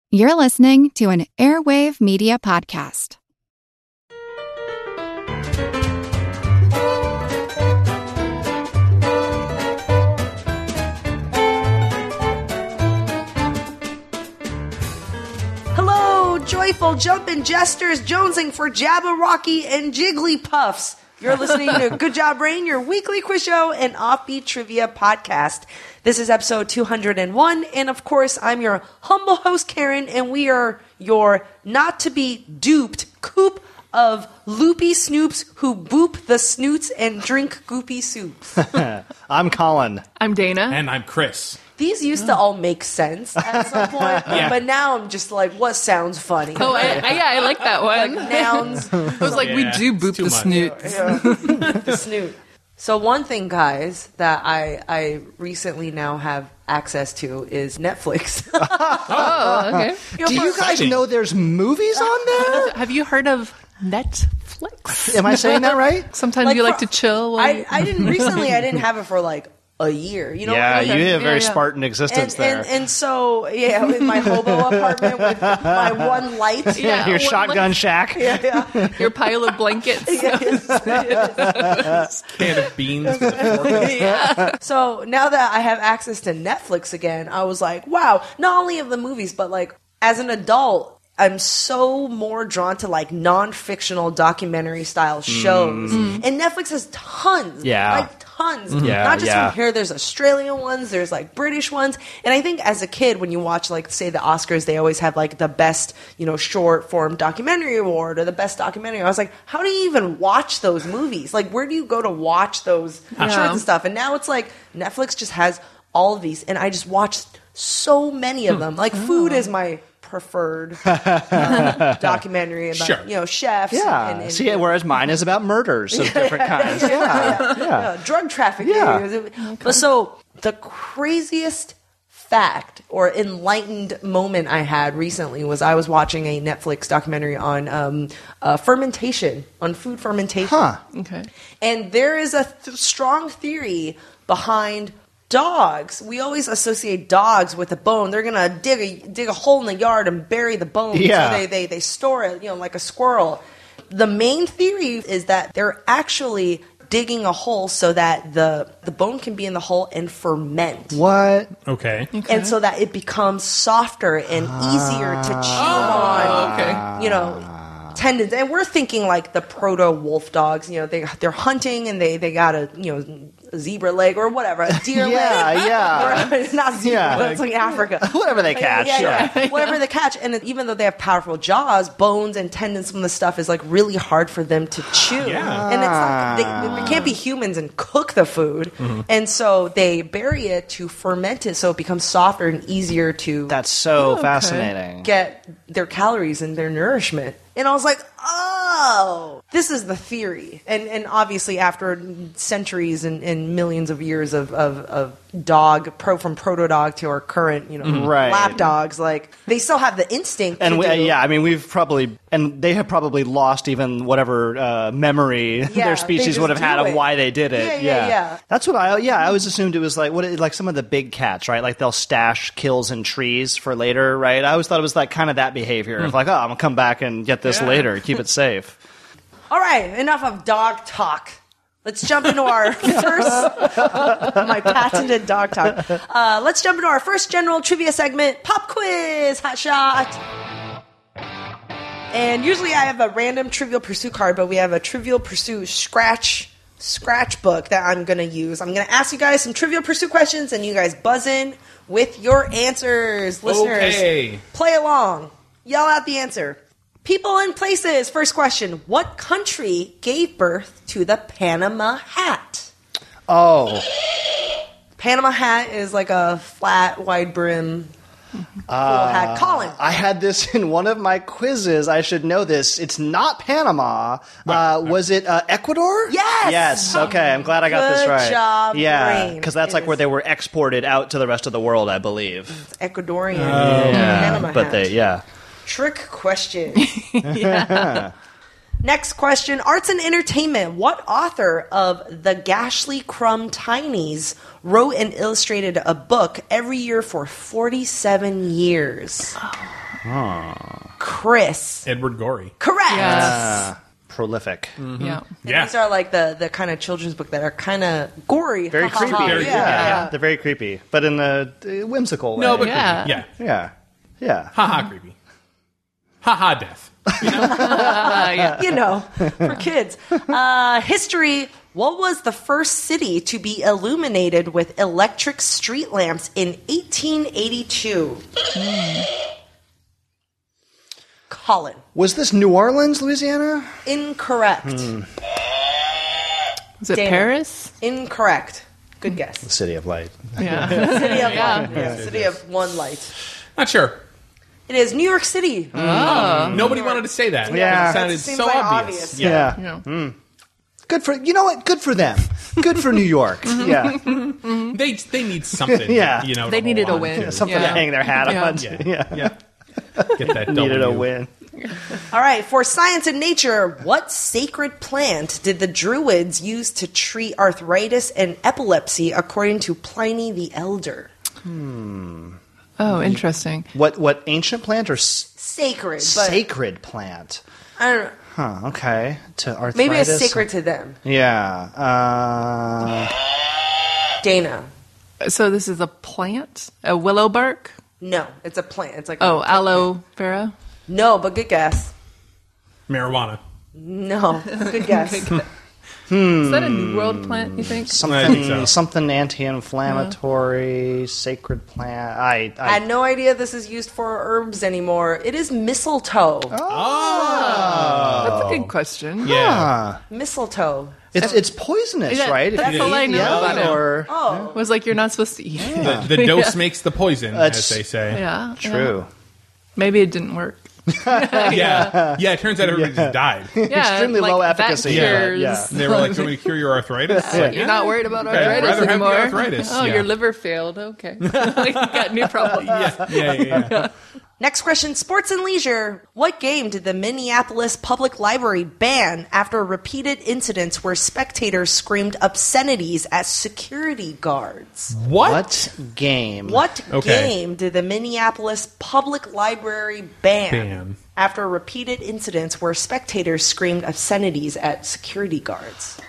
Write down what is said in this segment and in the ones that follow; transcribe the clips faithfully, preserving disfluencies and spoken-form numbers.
You're listening to an Airwave Media Podcast. Hello, joyful jumpin' jesters jonesing for Jabberwocky and Jigglypuffs. You're listening to Good Job Brain, your weekly quiz show and offbeat trivia podcast. This is episode two hundred one, and of course, I'm your humble host, Karen, and we are your not-to-be-duped coop of loopy snoops who boop the snoots and drink goopy soups. I'm Colin. I'm Dana. And I'm Chris. These used to all make sense at some point, Yeah. but now I'm just like, what sounds funny? Oh, I, I, yeah, I like that one. Like nouns. I was like, we Yeah, do it's boop too the much. snoot. Yeah. The snoot. So one thing, guys, that I I recently now have access to is Netflix. Oh, okay. Do you guys exciting. know there's movies on there? Have you heard of Netflix? Am I saying that right? Sometimes Like you like for- to chill. while I, you- I didn't recently. I didn't have it for like a year. You know. Yeah, like, you have a very Yeah, yeah. Spartan existence and, there. and and so yeah, in my hobo apartment with my one light. Yeah. Your what- shotgun shack. Yeah, yeah. Your pile of blankets. Can of beans with a fork. Yeah. So now that I have access to Netflix again, I was like, wow, not only of the movies, but like as an adult, I'm so more drawn to like non-fictional documentary style shows. And Netflix has tons. Yeah. Like tons. Yeah, Not just yeah. from here, there's Australian ones, there's like British ones. And I think as a kid, when you watch like say the Oscars, they always have like the best, you know, short form documentary award or the best documentary. I was like, how do you even watch those movies? Like where do you go to watch those shorts and stuff? And now it's like Netflix just has all of these and I just watched so many of them. Like food is my preferred uh, documentary about, Sure. you know, chefs. Yeah. And, and, See, whereas mine is about murders of different kinds. Yeah. Yeah. uh, drug trafficking. Yeah. But so the craziest fact or enlightened moment I had recently was I was watching a Netflix documentary on um, uh, fermentation, on food fermentation. Huh. Okay. And there is a th- strong theory behind dogs. We always associate dogs with a bone. They're gonna dig a dig a hole in the yard and bury the bone. Yeah. So they, they they store it, you know, like a squirrel. The main theory is that they're actually digging a hole so that the the bone can be in the hole and ferment. What? Okay. And so that it becomes softer and easier to chew on. Okay. You know, tendons. And we're thinking like the proto wolf dogs. You know, they they're hunting and they they got a you know a zebra leg or whatever, a deer Yeah, leg. yeah. Or- not zebra. Yeah. That's like Africa. Whatever they catch. Yeah, Yeah. yeah. Whatever they catch. And it- even though they have powerful jaws, bones and tendons from the stuff is like really hard for them to chew. Yeah. And it's like they, they can't be humans and cook the food. And so they bury it to ferment it so it becomes softer and easier to That's so okay. fascinating. get their calories and their nourishment. And I was like, oh, this is the theory. And and obviously after centuries and, and millions of years of, of, of dog, pro from proto dog to our current, you know, Right. lap dogs, like they still have the instinct And to we, do. uh, yeah, I mean, we've probably, and they have probably lost even whatever uh, memory Yeah, their they species just would have had do of it. why they did it. Yeah, yeah, yeah. That's what I, yeah, I always assumed it was like, what, like some of the big cats, right? Like they'll stash kills in trees for later, right? I always thought it was like kind of that behavior of like, oh, I'm going to come back and get this Yeah. later, keep it safe. All right, enough of dog talk. Let's jump into our first, my patented dog talk. Uh, let's jump into our first general trivia segment, Pop Quiz, Hot Shot. And usually I have a random Trivial Pursuit card, but we have a Trivial Pursuit scratch scratch book that I'm going to use. I'm going to ask you guys some Trivial Pursuit questions, and you guys buzz in with your answers. Listeners, Okay. play along. Yell out the answer. People and places. First question. What country gave birth to the Panama hat? Oh, Panama hat is like a flat, wide brim cool hat. Colin. I had this in one of my quizzes. I should know this. It's not Panama. Uh, was it uh, Ecuador? Yes! Yes. Okay. I'm glad I got this Good right. job, Yeah, brain. because that's It like where is- they were exported out to the rest of the world, I believe. Ecuadorian Yeah, Panama but hat. they, yeah. Trick question. Next question. Arts and entertainment. What author of The Gashly Crumb Tinies wrote and illustrated a book every year for forty-seven years? Chris. Edward Gorey. Correct. Yes. Prolific. Yeah. Yeah. These are like the, the kind of children's book that are kind of gory. Very Ha, ha, creepy. ha. Very yeah. creepy, Yeah. They're very creepy, but in a uh, whimsical way. No, but Yeah. creepy. Yeah. yeah, yeah. Ha ha creepy. Ha ha death. Uh, yeah. You know, for kids. Uh, history. What was the first city to be illuminated with electric street lamps in eighteen eighty-two? Colin. Was this New Orleans, Louisiana? Incorrect. Is it Dana. Paris? Incorrect. Good guess. The City of Light. Yeah. City of Yeah. one. Yeah, City of one light. Not sure. It is New York City. Nobody wanted to say that. Yeah. It sounded That seems so like obvious. obvious. Yeah. Yeah. Mm. Good for you know what? Good for them. Good for New York. Yeah, They they need something. Yeah. You know, They to needed hold a on to. win. something to Yeah. hang their hat Yeah. on. Yeah. Yeah, Yeah. Get that W. needed a win. All right, for science and nature, what sacred plant did the Druids use to treat arthritis and epilepsy according to Pliny the Elder? Oh, interesting. What what ancient plant or s- Sacred, but sacred plant? I don't know. Huh. Okay. To arthritis. Maybe it's sacred to them. Yeah. Uh, Dana. So this is a plant? A willow bark? No, it's a plant. It's like Oh, a, aloe vera? No, but good guess. Marijuana. No, good guess. Is that a New World plant, you think? I something think so. something anti-inflammatory, sacred plant. I, I I had no idea this is used for herbs anymore. It is mistletoe. Oh. That's a good question. Yeah. Mistletoe. it's it's poisonous, Yeah, right? If that's you all I eat know the about other, it. or Oh, It was like you're not supposed to eat it. The, the dose Yeah. makes the poison, That's- as they say. Yeah. true. yeah. Maybe it didn't work. Yeah. Yeah, it turns out everybody just died. Yeah, Extremely like, low that efficacy. cures- Yeah, yeah. They were like, "Can we cure your arthritis?" It's like, You're yeah. not worried about Okay, I'd arthritis rather have the anymore. arthritis, Oh, yeah. your liver failed. Okay. Like, you got new problems. Yeah, yeah, yeah. yeah. next question, sports and leisure. What game did the Minneapolis Public Library ban after repeated incidents where spectators screamed obscenities at security guards? What? What game? What Okay. game did the Minneapolis Public Library ban, Ban. after repeated incidents where spectators screamed obscenities at security guards?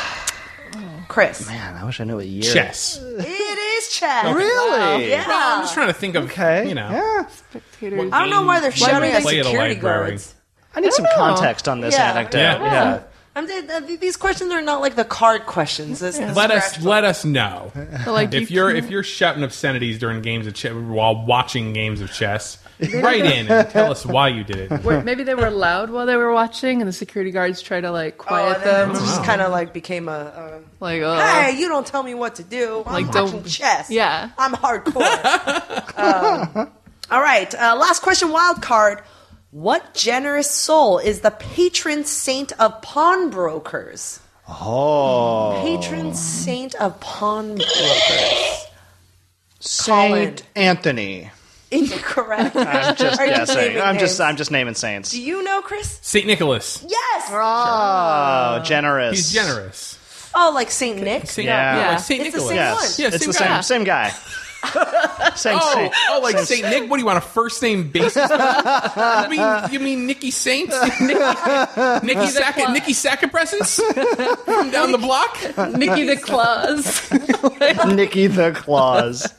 Chris. Man, I wish I knew what year. Chess. It is chess. Really? Yeah. Well, I'm just trying to think of, Okay. you know. Yeah. Spectators. I don't know why they're Why shouting would at they play at a security library? guards. I need some know. context on this Yeah. anecdote. Yeah. Yeah. I'm th- these questions are not like the card questions. This, this Let us scratch- let us know So, like, if you you're can't- if you're shouting obscenities during games of chess while watching games of chess. Write in and tell us why you did it. Where maybe they were loud while they were watching, and the security guards try to like Oh, quiet and then them. it just kind of like became a, a Like, uh, hey, you don't tell me what to do. I'm Like, watching don't- chess. yeah. I'm hardcore. um, all right, uh, last question, wild card. What generous soul is the patron saint of pawnbrokers? Oh. Patron saint of pawnbrokers. Saint Anthony. Incorrect. I'm just Are you guessing. naming I'm just names? I'm just naming saints. Do you know, Chris? Saint Nicholas. Yes. Oh, generous. He's generous. Oh, like Saint Nick. Saint, Yeah. yeah. Yeah. Like Saint It's the Nicholas. same Yes, Yeah, it's same the guy. same same guy. same Oh, saint. oh, like Saint Nick. What do you want? A first name basis? you mean you mean Nikki Saint? Nikki, Nikki Sack Nikki Sackpresence from down the block? Nikki the Claus. Nikki the Claus.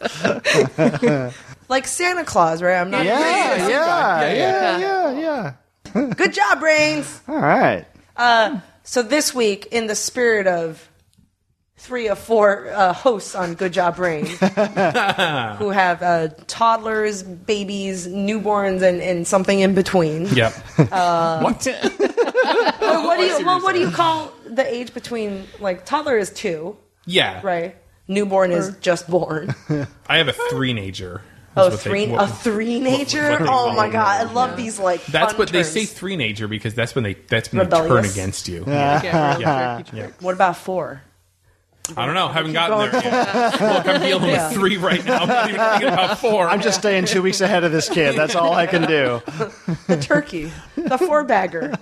Like Santa Claus, right? I'm not. Yeah, yeah, yeah, yeah, yeah, yeah, yeah. Good job, brains. All right. So this week, in the spirit of three of four uh, hosts on Good Job Brain, who have uh, toddlers, babies, newborns, and, and something in between. Yep. what? Well, what do you well, what do you call the age between, like, toddler is two, Yeah. right? Newborn is just born. I have a three-nager. Oh, That's what they- three what- a three-nager. what they Oh call my them. god, I love these like. That's fun what they terms. say three-nager because that's when they that's when they turn Rebellious. against you. Yeah, really Yeah. jerky Yeah. jerky. What about four? I don't know. Haven't gotten there yet. Look, I'm dealing Yeah. with three right now. I'm not even thinking about four. I'm just staying two weeks ahead of this kid. That's all I can do. The turkey, the four bagger.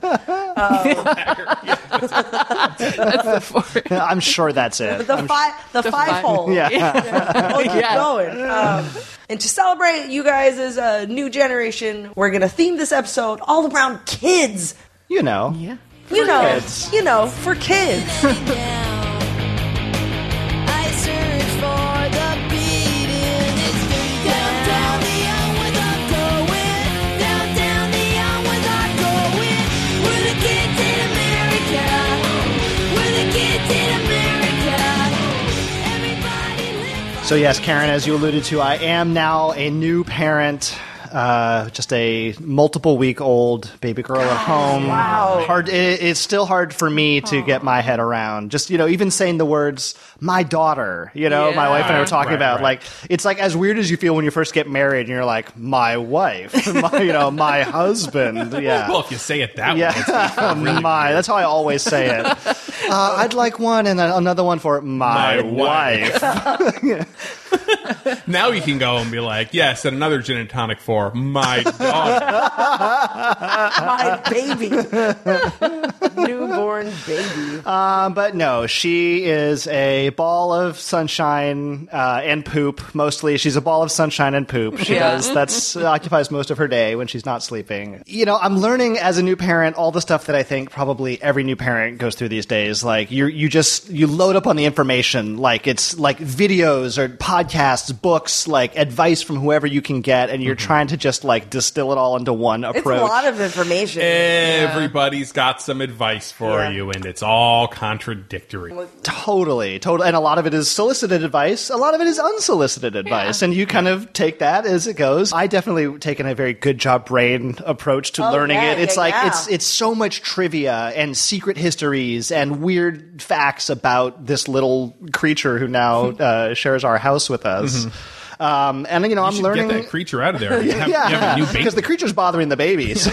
I'm sure that's it. The five, the, The five five. hole. Yeah. We'll keep Yeah. going. Um, and to celebrate you guys as a new generation, we're gonna theme this episode all around kids. You know. Yeah. You know, kids. you know, for kids. I search for the beating. It's down, down the young without going. Down, down the young without going. We're the kids in America. We're the kids in America. Everybody live. So yes, Karen, as you alluded to, I am now a new parent. Uh, just a multiple week old baby girl at home. Wow. Hard. It, it's still hard for me to get my head around. Just, you know, even saying the words "my daughter." You know, my Yeah. wife and I were talking Right, about right. like it's like as weird as you feel when you first get married and you're like my wife, my, you know, my husband. Yeah. Well, if you say it that way, it's Yeah, my. That's how I always say it. Uh, I'd like one and then another one for my, My wife. wife. now you can go and be like, yes, and another gin and tonic for my daughter. My baby, newborn baby. Um, but no, she is a ball of sunshine uh, and poop. Mostly, she's a ball of sunshine and poop. She Yeah. does. That's uh, occupies most of her day when she's not sleeping. You know, I'm learning as a new parent all the stuff that I think probably every new parent goes through these days. Like you, you just you load up on the information. Like it's like videos or podcasts, books, like advice from whoever you can get, and you're trying to just like distill it all into one approach. It's a lot of information. Everybody's got some advice for Yeah. you, and it's all contradictory. Totally, totally. And a lot of it is solicited advice. A lot of it is unsolicited advice. And you kind of take that as it goes. I definitely taken a very good job brain approach to Oh, learning yeah, it. It's yeah, like, yeah. it's it's so much trivia and secret histories and weird facts about this little creature who now uh, shares our house with us. Um, and, you know, You I'm should learning. get that creature out of there. You have, you have Yeah, a new baby. because the creature's bothering the baby. So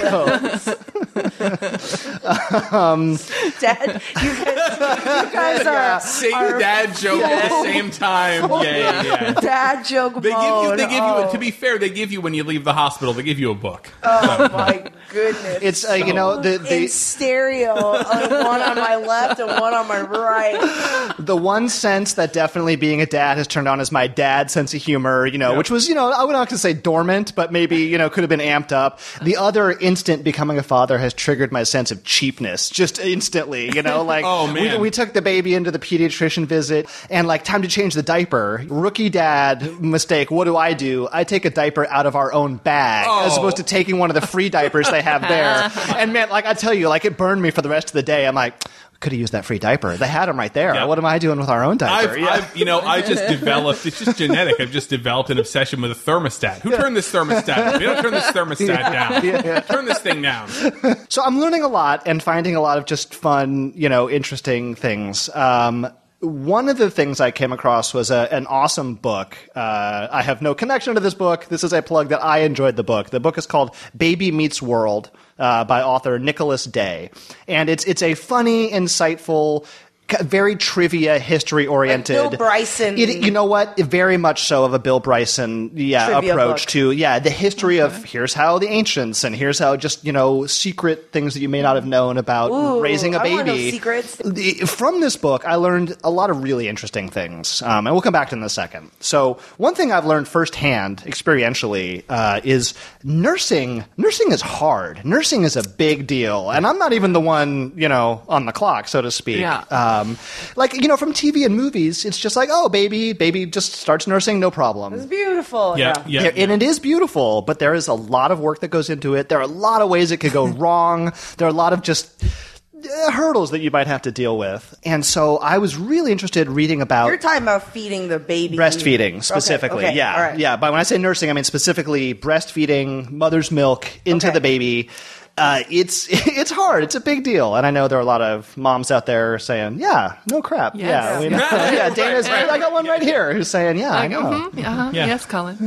Dad, you guys, you guys are Same are dad joke at the same time. Yeah, yeah, yeah. dad joke They give you. mode. They give you. Oh. To be fair, they give you when you leave the hospital. They give you a book. Oh my goodness. it's, uh, you know, the, in the, stereo, uh, one on my left and one on my right. the one sense that definitely being a dad has turned on is my dad's sense of humor, you know, Yeah. which was, you know, I would not to say dormant, but maybe, you know, could have been amped up. The other instant becoming a father has triggered my sense of cheapness just instantly, you know, like Oh, man. We, we took the baby into the pediatrician visit and like time to change the diaper. Rookie dad mistake. What do I do? I take a diaper out of our own bag as Oh. opposed to taking one of the free diapers they have there. And man, like I tell you, like it burned me for the rest of the day. I'm like, could have used that free diaper. They had them right there. Yeah. What am I doing with our own diaper? I've, Yeah. I've, you know, I just developed. It's just genetic. I've just developed an obsession with a thermostat. Who turned this thermostat on? We don't turn this thermostat down. Turn this thing down. So I'm learning a lot and finding a lot of just fun, you know, interesting things. Um, one of the things I came across was a, an awesome book. Uh, I have no connection to this book. This is a plug that I enjoyed the book. The book is called Baby Meets World uh, by author Nicholas Day. And it's it's a funny, insightful, c- very trivia, history oriented. Like Bill Bryson. It, you know what? Very much so of a Bill Bryson yeah, Trivia approach book. to yeah the history of here's how the ancients and here's how just you know secret things that you may not have known about Ooh, raising a I wanna know baby. secrets. The- From this book, I learned a lot of really interesting things, um, and we'll come back to them in a second. So one thing I've learned firsthand, experientially, uh, is nursing. Nursing is hard. Nursing is a big deal, and I'm not even the one you know on the clock, so to speak. Yeah. Um, like you know, from T V and movies, it's just like, oh, baby, baby just starts nursing, no problem. It's beautiful. Yeah, yeah. There- and it is beautiful, but there is a lot of work that goes into it. There are a lot of ways it could go wrong. There are a lot of just uh, hurdles that you might have to deal with. And so I was really interested reading about You're talking about feeding the baby. breastfeeding specifically. Okay, okay, yeah. all right. Yeah. But when I say nursing, I mean specifically breastfeeding, mother's milk into Okay. the baby. Uh, it's it's hard. It's a big deal, and I know there are a lot of moms out there saying, "Yeah, no crap, Yes. yeah, we know. yeah." Dana's, I got one right here who's saying, "Yeah, I know." Mhm, uh-huh, Yeah. Yes, Colin.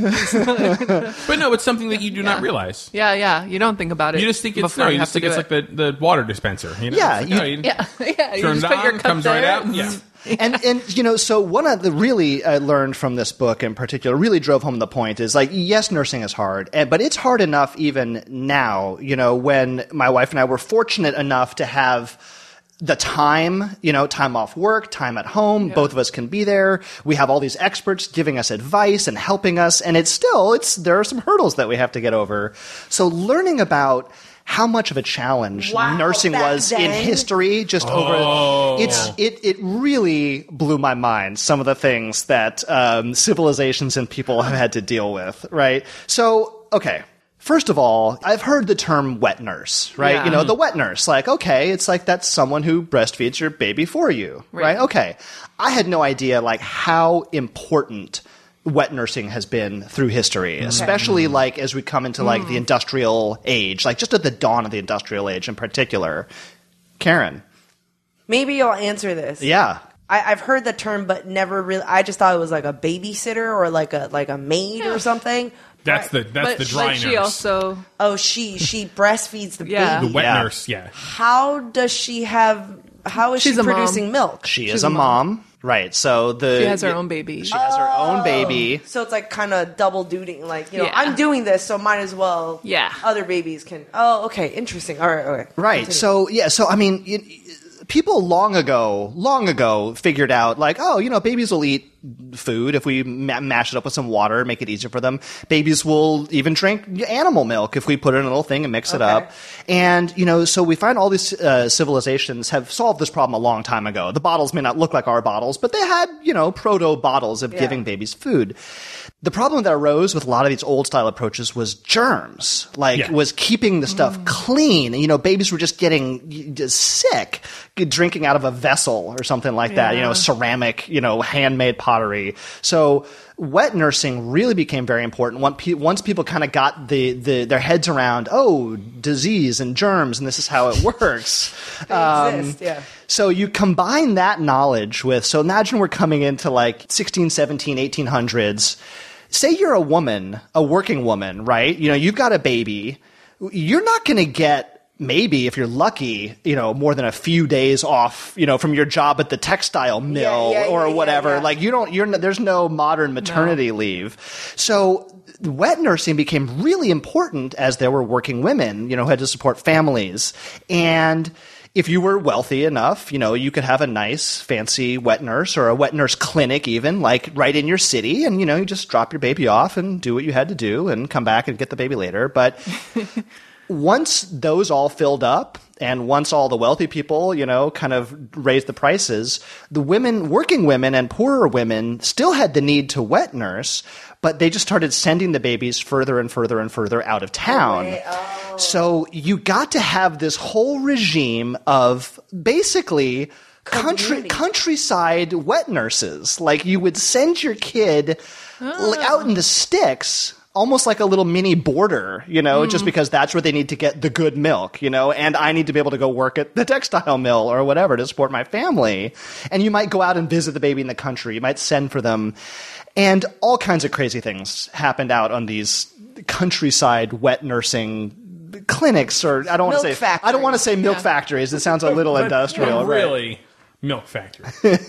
But no, it's something that you do not realize. Yeah, yeah. You don't think about it. You just think it's before no. You have just to think it's do like the, the water dispenser. You know? Yeah, It's like, you- oh, you Yeah, yeah. You turn just it put your on, cup comes right there. out. Yeah. And, and, you know, so one of the really I learned from this book in particular, really drove home the point is like, yes, nursing is hard, and, but it's hard enough even now, you know, when my wife and I were fortunate enough to have the time, you know, time off work, time at home, yeah. both of us can be there. We have all these experts giving us advice and helping us, and it's still, it's, there are some hurdles that we have to get over. So learning about how much of a challenge wow, nursing was then. in history just Oh. over it's it it really blew my mind, some of the things that um, civilizations and people have had to deal with, right? So, okay. First of all, I've heard the term wet nurse, right? Yeah. You know, the wet nurse, like, okay, it's like that's someone who breastfeeds your baby for you, right? Right. Okay. I had no idea, like, how important wet nursing has been through history, especially like as we come into like the industrial age, like just at the dawn of the industrial age in particular. Karen. Maybe you'll answer this. Yeah. I, I've heard the term, but never really. I just thought it was like a babysitter or like a like a maid or something. That's the that's but the dry but she nurse. also Oh, she she breastfeeds the Yeah. the baby. wet Yeah. nurse, yeah. How does she have? How is She's she a mom. producing milk? She She's is a a mom. Right. So the she has her own baby. She has her own baby. So it's like kind of double duty. Like, you know, Yeah. I'm doing this, so might as well. Yeah. Other babies can. Oh, okay, interesting. All right, all right. Right. Continue. So yeah. So I mean, it, people long ago, long ago, figured out like, oh, you know, babies will eat food if we ma- mash it up with some water, make it easier for them. Babies will even drink animal milk if we put it in a little thing and mix it Okay. up. And you know, so we find all these uh, civilizations have solved this problem a long time ago. The bottles may not look like our bottles, but they had, you know, proto bottles of Yeah. giving babies food. The problem that arose with a lot of these old style approaches was germs, like Yeah. was keeping the stuff clean. You know, babies were just getting just sick, drinking out of a vessel or something like that, you know, Yeah. ceramic, you know, handmade pottery. So wet nursing really became very important Once pe- once people kind of got the, the their heads around, oh, disease and germs, and this is how it works. They exist, yeah. So you combine that knowledge with, so imagine we're coming into like sixteen, seventeen, eighteen hundreds. Say you're a woman, a working woman, right? You know, you've got a baby. You're not going to get, maybe if you're lucky, you know, more than a few days off, you know, from your job at the textile mill yeah, or yeah, whatever. yeah. Like you don't, you're, there's no modern maternity leave. So wet nursing became really important as there were working women, you know, who had to support families. And if you were wealthy enough, you know, you could have a nice, fancy wet nurse or a wet nurse clinic even, like right in your city. And, you know, you just drop your baby off and do what you had to do and come back and get the baby later. But once those all filled up and once all the wealthy people, you know, kind of raised the prices, the women, working women and poorer women still had the need to wet nurse, but they just started sending the babies further and further and further out of town. So you got to have this whole regime of basically country Community. countryside wet nurses. Like you would send your kid like, out in the sticks, almost like a little mini border, you know, just because that's where they need to get the good milk, you know, and I need to be able to go work at the textile mill or whatever to support my family. And you might go out and visit the baby in the country. You might send for them. And all kinds of crazy things happened out on these countryside wet nursing clinics, or I don't want to Milk say I don't want to say milk Yeah. factories. It sounds a little industrial, But right? really, milk factory.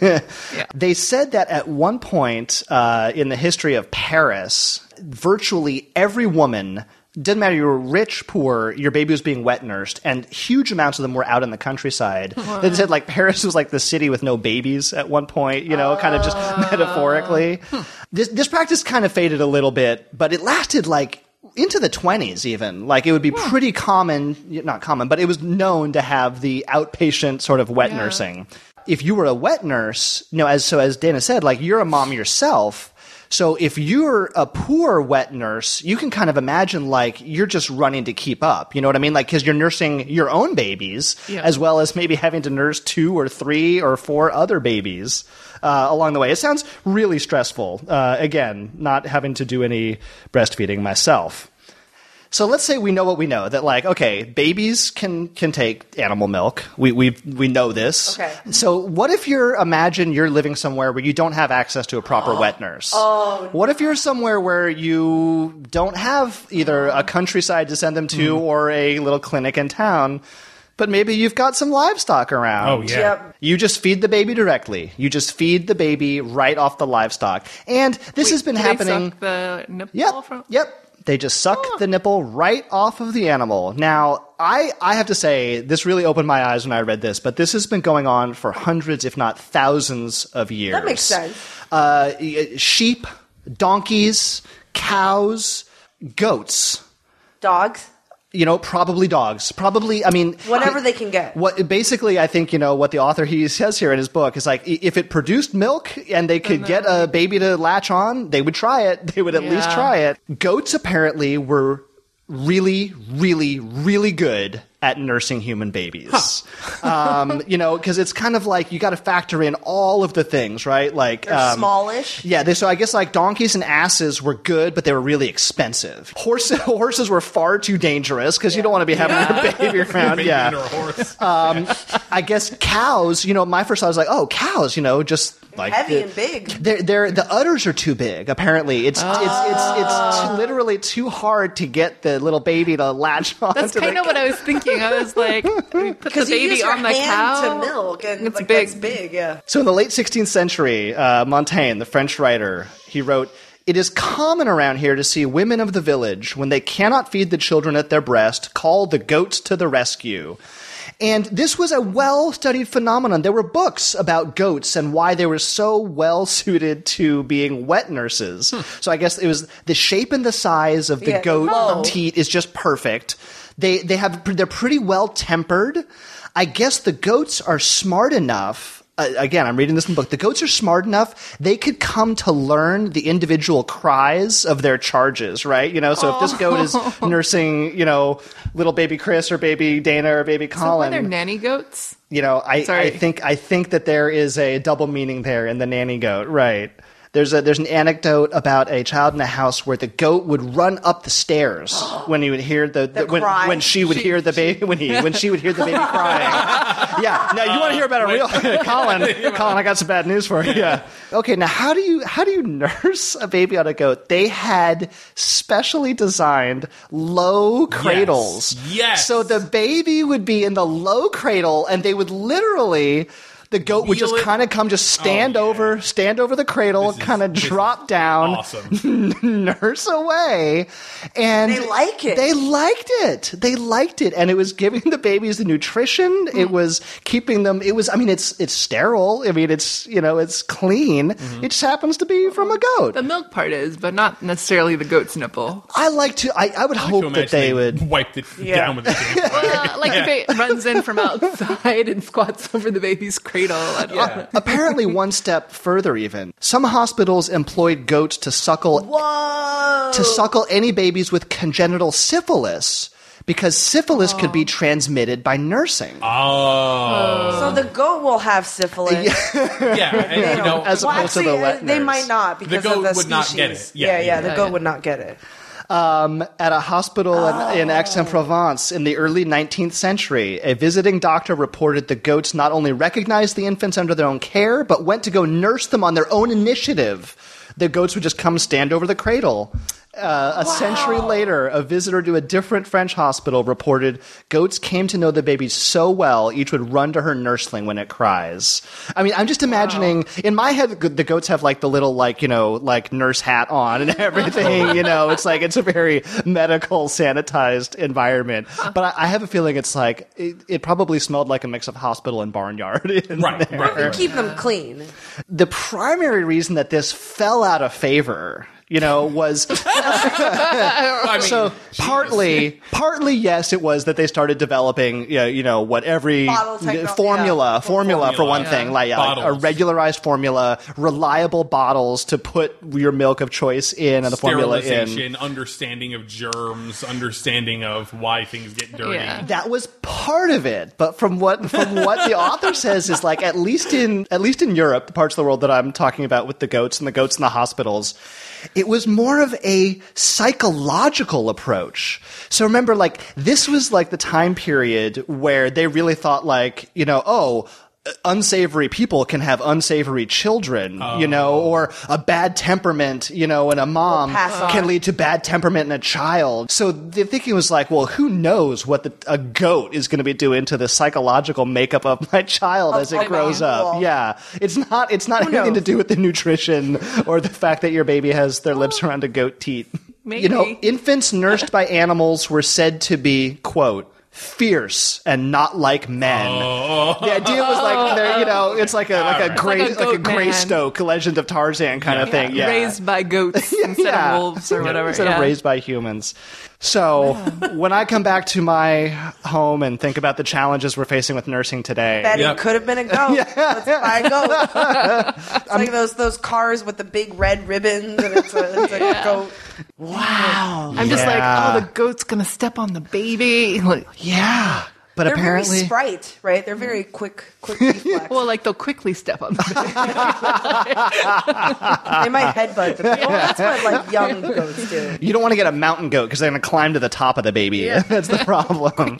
They said that at one point uh, in the history of Paris, virtually every woman, didn't matter you were rich, poor, your baby was being wet nursed, and huge amounts of them were out in the countryside. They said like Paris was like the city with no babies at one point, you know, kind of just metaphorically. This this practice kind of faded a little bit, but it lasted like into the twenties even. Like it would be pretty common, not common, but it was known to have the outpatient sort of wet Yeah. nursing. If you were a wet nurse, you know, as so as Dana said, like you're a mom yourself. So if you're a poor wet nurse, you can kind of imagine like you're just running to keep up. You know what I mean? Like because you're nursing your own babies Yeah. as well as maybe having to nurse two or three or four other babies uh, along the way. It sounds really stressful. Uh, again, not having to do any breastfeeding myself. So let's say we know what we know, that like, okay, babies can, can take animal milk. We, we, we know this. Okay. So what if you're, imagine you're living somewhere where you don't have access to a proper wet nurse? Oh. What if you're somewhere where you don't have either a countryside to send them to or a little clinic in town? but maybe you've got some livestock around. Oh, yeah. Yep. You just feed the baby directly. You just feed the baby right off the livestock. And this has been Do they happening. suck the nipple Yep. from? Yep. They just suck the nipple right off of the animal. Now, I, I have to say, this really opened my eyes when I read this, but this has been going on for hundreds, if not thousands of years. That makes sense. Uh, sheep, donkeys, cows, goats. Dogs. You know, probably dogs. Probably, I mean... Whatever they can get. What basically, I think, you know, what the author he says here in his book is like, i- if it produced milk and they could get a baby to latch on, they would try it. They would at least Yeah. try it. Goats apparently were really, really, really good at nursing human babies. um, you know, because it's kind of like you got to factor in all of the things, right? Like They're um, smallish. Yeah, they, so I guess like donkeys and asses were good, but they were really expensive. Horses, horses were far too dangerous because you don't want to be having your baby around. Baby yeah. under a horse. I guess cows, you know, my first thought was like, oh, cows, you know, just like Heavy the, and big. They're, they're, the udders are too big. Apparently, it's it's it's it's too, literally too hard to get the little baby to latch on. That's to kind the of what I was thinking. I was like, we put the Because you use baby your on the hand cow. to milk, and It's like, big. that's big, yeah. So in the late sixteenth century, uh, Montaigne, the French writer, he wrote, "It is common around here to see women of the village, when they cannot feed the children at their breast, call the goats to the rescue." And this was a well-studied phenomenon. There were books about goats and why they were so well-suited to being wet nurses. So I guess it was the shape and the size of the Yeah, goat low. teat is just perfect. They they have they're pretty well-tempered. I guess the goats are smart enough. Uh, again, I'm reading this in the book. The goats are smart enough. They could come to learn the individual cries of their charges, right? You know, so if this goat is nursing, you know, little baby Chris or baby Dana or baby So were Colin, there nanny goats? you know, I, Sorry. I think I think that there is a double meaning there in the nanny goat, right? There's a there's an anecdote about a child in a house where the goat would run up the stairs when he would hear the, the, The when cry. when she would hear the baby when he when she would hear the baby crying. Yeah. Now you want to hear about a real Colin? Colin, I got some bad news for you. Yeah. Okay. Now how do you how do you nurse a baby on a goat? They had specially designed low cradles. Yes. So the baby would be in the low cradle, and they would literally. The goat would just Wheel it- kind of come, just stand Oh, yeah. over, stand over the cradle, This is- kind of this is drop down, Awesome. nurse away, and They like it. They liked it. They liked it, and it was giving the babies the nutrition. It was keeping them. It was. I mean, it's it's sterile. I mean, it's you know, it's clean. Mm-hmm. It just happens to be from a goat. The milk part is, but not necessarily the goat's nipple. I like to. I, I would To hope imagine that they would. wiped it Yeah. down with a damn Uh, like if it runs in from outside and squats over the baby's cradle. I don't know. Apparently, one step further, even some hospitals employed goats to suckle Whoa! to suckle any babies with congenital syphilis because syphilis could be transmitted by nursing. Oh. So the goat will have syphilis. Yeah. And, you know, As Well, opposed to the actually, wet uh, they nurse. might not because goat of the would not get species. it. Yeah, yeah, yeah. the Yeah, goat yeah. would not get it. Um, at a hospital in, in Aix-en-Provence in the early nineteenth century, a visiting doctor reported the goats not only recognized the infants under their own care, but went to go nurse them on their own initiative. The goats would just come stand over the cradle. Uh, a century later, a visitor to a different French hospital reported goats came to know the baby so well, each would run to her nursling when it cries. I mean, I'm just imagining, in my head, the the goats have like the little, like, you know, like nurse hat on and everything, you know, it's like, it's a very medical, sanitized environment. But I, I have a feeling it's like, it, it probably smelled like a mix of hospital and barnyard. in Right, there. right, right. Keep them clean. The primary reason that this fell out of favor, you know, was I mean, so partly, partly yes, it was that they started developing, you know, you know what every Bottle techno- formula, yeah. formula for one yeah. thing, like, yeah, like a Bottles. regularized formula, reliable bottles to put your milk of choice in and the formula in. sterilization, understanding of germs, understanding of why things get dirty. Yeah. That was part of it, but from what from what the author says is like at least in at least in Europe, the parts of the world that I'm talking about with the goats and the goats in the hospitals, it was more of a psychological approach. So remember, like, this was like the time period where they really thought like, you know, oh, unsavory people can have unsavory children, you know, or a bad temperament, you know, and a mom pass on. can lead to bad temperament in a child. So the thinking was like, well, who knows what the, a goat is going to be doing to the psychological makeup of my child Of as it my grows baby. up. Yeah. It's not, it's not Who anything to knows? do with the nutrition or the fact that your baby has their lips around a goat teat. You know, Maybe. infants nursed by animals were said to be, quote, fierce and not like men. The idea was like they're, you know, it's like a like a gray Like a like a goat man. Greystoke, Legend of Tarzan kind of thing. Yeah, Raised by goats instead Yeah. of wolves or whatever. instead yeah. of raised by humans. So when I come back to my home and think about the challenges we're facing with nursing today, Betty Yep. could have been a goat. Let's buy a goat. It's like those those cars with the big red ribbons, and it's a, it's a goat. wow, I'm just Yeah. like, oh, the goat's gonna step on the baby. Like, yeah, but They're apparently. very sprite, right? They're very quick, quick reflex. well, like they'll quickly step on the baby. They might headbutt the baby. Well, that's what like young goats do. You don't want to get a mountain goat because they're going to climb to the top of the baby. That's the problem.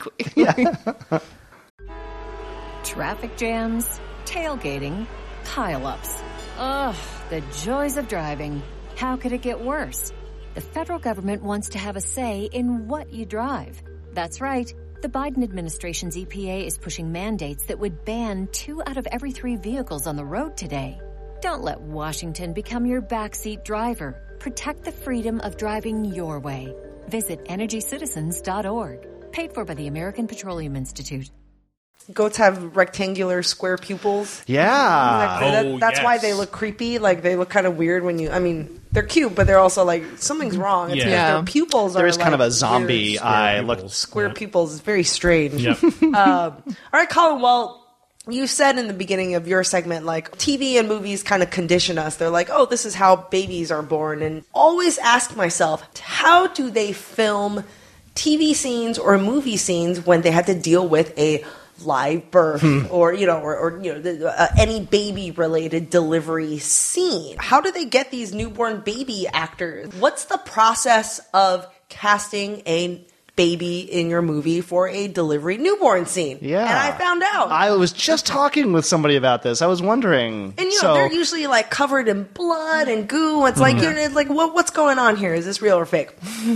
Traffic jams, tailgating, pileups. Ugh, the joys of driving. How could it get worse? The federal government wants to have a say in what you drive. That's right. The Biden administration's E P A is pushing mandates that would ban two out of every three vehicles on the road today. Don't let Washington become your backseat driver. Protect the freedom of driving your way. Visit energy citizens dot org. Paid for by the American Petroleum Institute. Goats have rectangular square pupils. Yeah. That- Oh, that's why yes. they look creepy. Like they look kind of weird when you. I mean, they're cute, but they're also like something's wrong. It's Yeah. because Yeah. their pupils There are is kind like, of a zombie weird eye pupils. look. square pupils. It's very strange. Yep. Um, all right, Colin. Well, you said in the beginning of your segment, like T V and movies kind of condition us. They're like, oh, this is how babies are born. And always ask myself, how do they film T V scenes or movie scenes when they had to deal with a live birth or, you know, or, or you know, the, uh, any baby related delivery scene? How do they get these newborn baby actors? What's the process of casting a baby in your movie for a delivery newborn scene? Yeah. And I found out. I was just talking with somebody about this. I was wondering. and you know, so, they're usually like covered in blood and goo. It's like, you're it's like, what, what's going on here? Is this real or fake?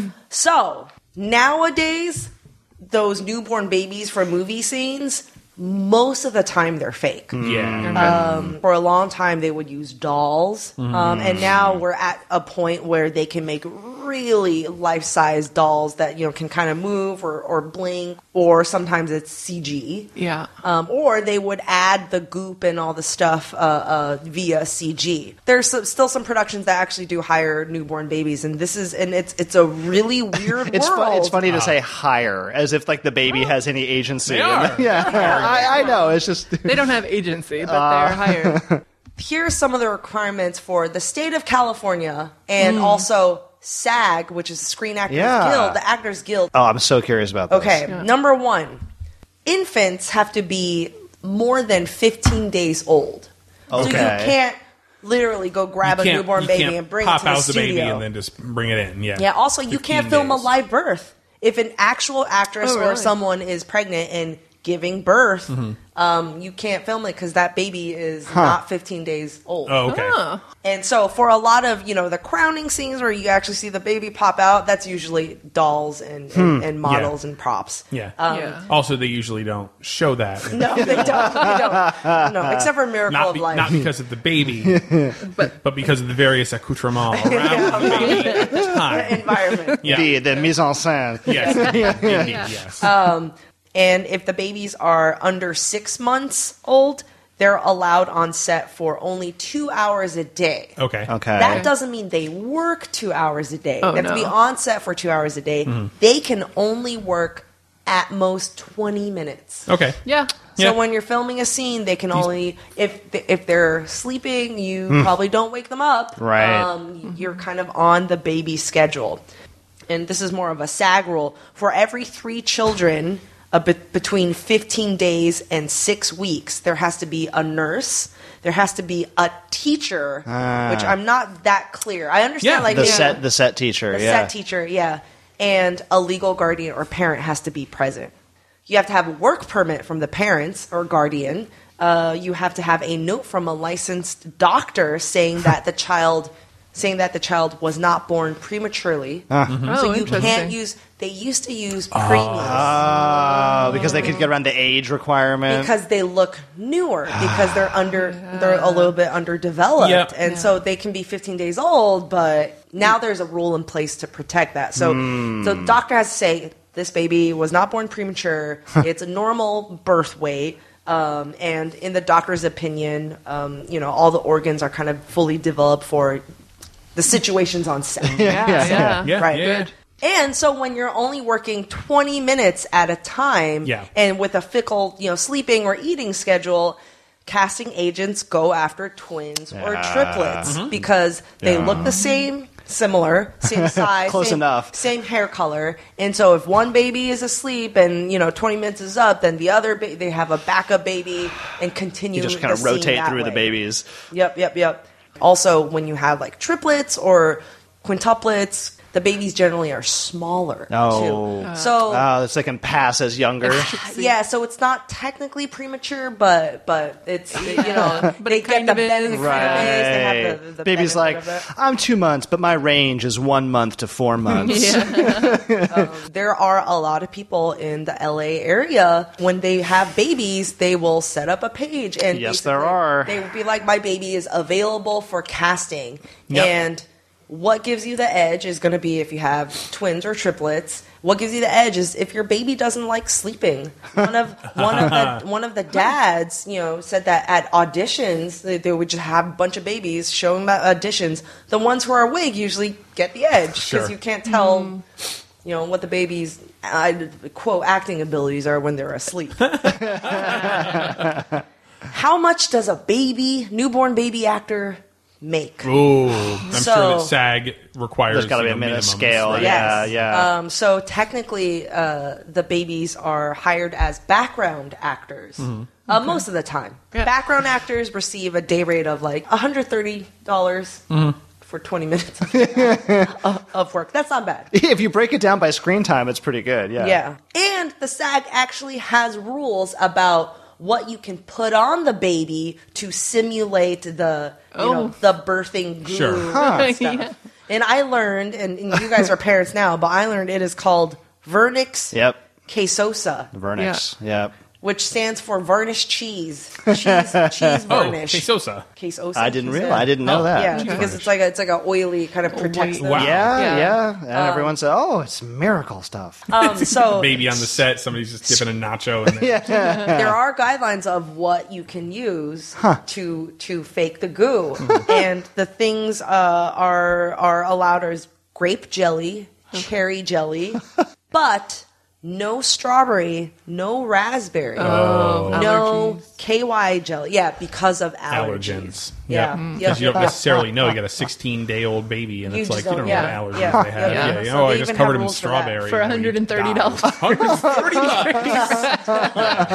So nowadays, those newborn babies for movie scenes, most of the time they're fake. Yeah. Um, for a long time, they would use dolls, um, and now we're at a point where they can make really life-size dolls that you know can kind of move or, or blink, or sometimes it's C G. Yeah. Um, or they would add the goop and all the stuff uh, uh, via C G. There's some, still some productions that actually do hire newborn babies, and this is and it's it's a really weird It's, fu- world. it's funny to say hire as if like the baby has any agency. They are. Yeah, I, I know. It's just They don't have agency, but they're hired. Here's some of the requirements for the state of California and also SAG, which is the Screen Actors Yeah. Guild, the Actors Guild. oh, I'm so curious about this. Okay, number one, infants have to be more than fifteen days old. So you Okay. can't literally go grab You a can't- newborn you baby can't and bring pop it to the out the studio. baby and then just bring it in. Yeah. Yeah, also, you fifteen can't film a days. live birth. If an actual actress Oh, or really? someone is pregnant and giving birth, Mm-hmm. um, you can't film it because that baby is not fifteen days old. Oh, okay. Huh. And so for a lot of, you know, the crowning scenes where you actually see the baby pop out, that's usually dolls and, and, and models and props. Yeah. Yeah. Also, they usually don't show that. No, they don't. They don't. No, except for Miracle Not, of be- Life. not because of the baby, but but because of the various accoutrements around the baby at the time. Environment. Yeah. The, the mise en scène. Yes. Indeed, yes. And if the babies are under six months old, they're allowed on set for only two hours a day. okay. Okay. That doesn't mean they work two hours a day. Oh, they have to be no. on set for two hours a day. They can only work at most twenty minutes. Okay. Yeah. So Yeah. when you're filming a scene, they can only if if they're sleeping, you probably don't wake them up. Right. Um, you're kind of on the baby schedule, and this is more of a SAG rule. For every three children uh, be- between fifteen days and six weeks, there has to be a nurse. There has to be a teacher, which I'm not that clear. I understand, Yeah, like The they- set, the set teacher. the yeah. set teacher, yeah. And a legal guardian or parent has to be present. You have to have a work permit from the parents or guardian. uh, you have to have a note from a licensed doctor saying that the child saying that the child was not born prematurely. Oh, So you interesting. can't use. They used to use preemies. Oh, because they could get around the age requirement. Because they look newer, because they're under, they're a little bit underdeveloped, Yep. and so they can be fifteen days old. But now there's a rule in place to protect that. So, so the doctor has to say this baby was not born premature. It's a normal birth weight, um, and in the doctor's opinion, um, you know, all the organs are kind of fully developed for the situations on set. Yeah, yeah. Yeah, Right. yeah. Good. And so when you're only working twenty minutes at a time, Yeah. and with a fickle, you know, sleeping or eating schedule, casting agents go after twins or Yeah. triplets because they look the same, similar, same size, Close same, enough. same hair color. And so if one baby is asleep and, you know, twenty minutes is up, then the other ba- they have a backup baby and continue. You just kind the of scene rotate that through the way. babies. Yep, yep, yep. Also, when you have like triplets or quintuplets, the babies generally are smaller Oh. too. So Oh, so they can pass as younger. yeah, so it's not technically premature, but but it's you know But they it get kind the of is. benefit. They have Right. the, the Baby's benefit like, of it. I'm two months, but my range is one month to four months. There are a lot of people in the L A area when they have babies, they will set up a page and Yes, there basically are. They would be like, my baby is available for casting, Yep. and what gives you the edge is going to be if you have twins or triplets. What gives you the edge is if your baby doesn't like sleeping. One of one of the one of the dads, you know, said that at auditions they, they would just have a bunch of babies showing at auditions. The ones who are awake usually get the edge because Sure. you can't tell, you know, what the baby's I, quote acting abilities are when they're asleep. How much does a baby, newborn baby actor make? Ooh, I'm So- sure that SAG requires. There's got to be you a know, minute minimums, scale. right? Yeah, Yes. yeah. Um, so technically, uh, the babies are hired as background actors uh, most of the time. Yeah. Background actors receive a day rate of like one hundred thirty dollars for twenty minutes of, of work. That's not bad. If you break it down by screen time, it's pretty good. Yeah. Yeah. And the SAG actually has rules about what you can put on the baby to simulate the you Oh. know the birthing goo Sure. and stuff. Yeah. And I learned, and, and you guys are parents now, but I learned it is called Vernix Yep. Quesosa, Vernix. Yep. which stands for varnished cheese. Cheese, cheese Oh, varnish. quesosa. Quesosa. I didn't she realize. said. I didn't know Oh. that. Yeah, Cheese because varnish. it's like a, it's like a oily kind of protects them. Wow. Yeah, Yeah. yeah. And everyone said, "Oh, it's miracle stuff." Um, so Baby on the set, somebody's just dipping a nacho in there. there are guidelines of what you can use to to fake the goo, and the things uh, are are allowed as grape jelly, cherry jelly, but no strawberry, no raspberry, Oh, no allergies. K Y jelly. Yeah, because of allergies. Allergens. Yeah, Yep. yeah. Because you don't necessarily know. You got a sixteen-day-old baby, and You it's just like, you don't don't- know yeah, what allergies yeah, they have. yeah, Yeah, yeah. you So know, they I just even covered have them in rules for that. strawberry. For and then you one hundred thirty dollars. die. one hundred thirty dollars.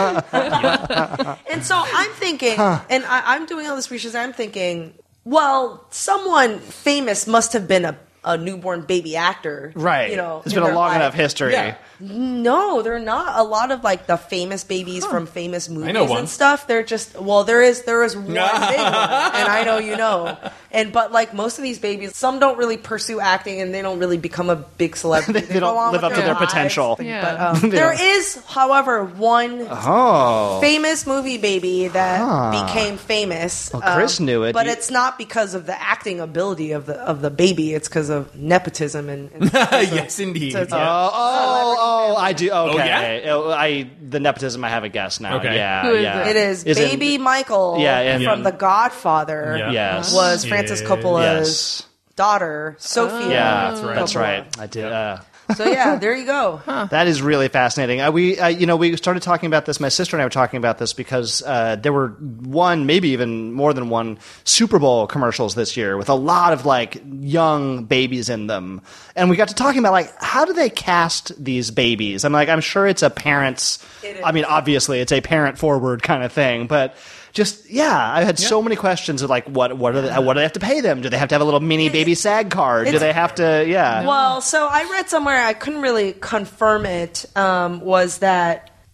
And so I'm thinking, and I, I'm doing all this research, and I'm thinking, well, someone famous must have been a, a newborn baby actor. Right. You know, it's in been a their long life. enough history. Yeah. No, they're not. A lot of like the famous babies from famous movies know one. and stuff. They're just well, there is there is one big one, and I know you know. And but like most of these babies, some don't really pursue acting, and they don't really become a big celebrity. They don't go on live with up to their lives. potential. Yeah. But um, there is, however, one Oh. famous movie baby that became famous. um, Well, Chris knew it. but You- it's not because of the acting ability of the of the baby. It's because of nepotism and, and Yes, indeed. So it's- Yeah. Oh, oh, oh, I do. Okay. yeah? Oh, I the nepotism. I have a guess now. Okay. Yeah, Who is yeah. It is, Is it- baby Michael Yeah, and- from The Godfather. Yeah. Yes. Was Francis Yeah. Coppola's Yes. daughter, Sophia. Yeah, That's right. That's Coppola. right. I did. Uh, So yeah, there you go. That is really fascinating. Uh, we, uh, you know, we started talking about this. My sister and I were talking about this because uh, there were one, maybe even more than one, Super Bowl commercials this year with a lot of like young babies in them, and we got to talking about like how do they cast these babies? I'm like, I'm sure it's a parent's. It is. I mean, obviously, it's a parent forward kind of thing, but. Just yeah, I had so many questions of like what what are they, what do they have to pay them? Do they have to have a little mini baby SAG card? Do It's- they have to yeah? Well, so I read somewhere, I couldn't really confirm it, um, was that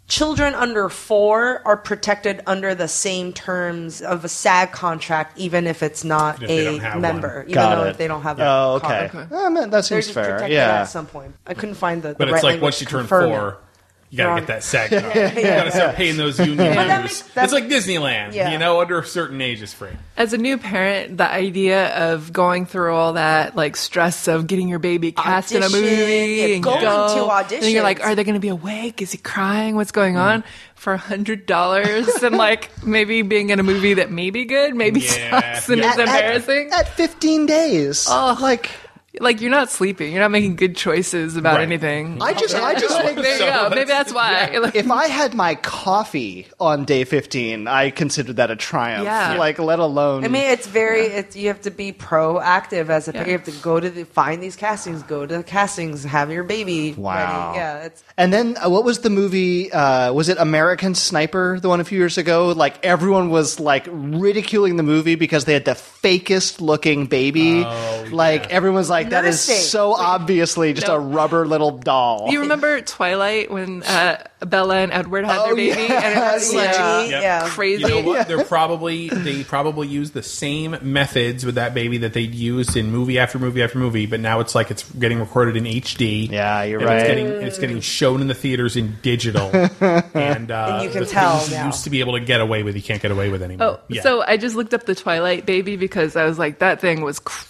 children under four are protected under the same terms of a SAG contract, even if it's not If they a don't have member, one. even Got though it. if they don't have a Oh, okay. contract. Oh, man, that They're seems just fair. protected Yeah. at some point. I couldn't find the, the But right it's like language once to you turn confirm four, it. you gotta Wrong. get that SAG contract. You gotta start paying those union But that dues. makes- that- It's like Disneyland. Yeah. You know, under a certain age is free. As a new parent, the idea of going through all that like stress of getting your baby cast in a Audition, movie yeah, and going go, to and then you're like, auditions. are they going to be awake? Is he crying? What's going on? For a hundred dollars and like maybe being in a movie that may be good, maybe Yeah. sucks and Yeah. is embarrassing. At fifteen days. Oh. Like, Like you're not sleeping. You're not making good choices about Right. anything. I just, I just think there you So go. that's- Maybe that's why. yeah. Like, if I had my coffee on day fifteen, I considered that a triumph. Yeah. Like, let alone. I mean, it's very. It's you have to be proactive as a Yeah. parent. You have to go to the find these castings, go to the castings, have your baby Wow. ready. Yeah, it's And then uh, what was the movie? Uh, was it American Sniper? The one a few years ago. Like everyone was like ridiculing the movie because they had the fakest looking baby. Oh, like yeah. everyone's like that is Nursing. so obviously just No. a rubber little doll. you remember Twilight when uh, Bella and Edward had Oh, their baby and it was yeah. like yeah. Yep. yeah. crazy. You know what? They're probably they probably use the same methods with that baby that they'd used in movie after movie after movie, but now it's like it's getting recorded in H D. Yeah, you're and right. It's getting it's getting shown in the theaters in digital, and, uh, And you can the tell things you now. used to be able to get away with, you can't get away with anymore. Oh, Yeah. so I just looked up the Twilight baby because I was like, that thing was cr-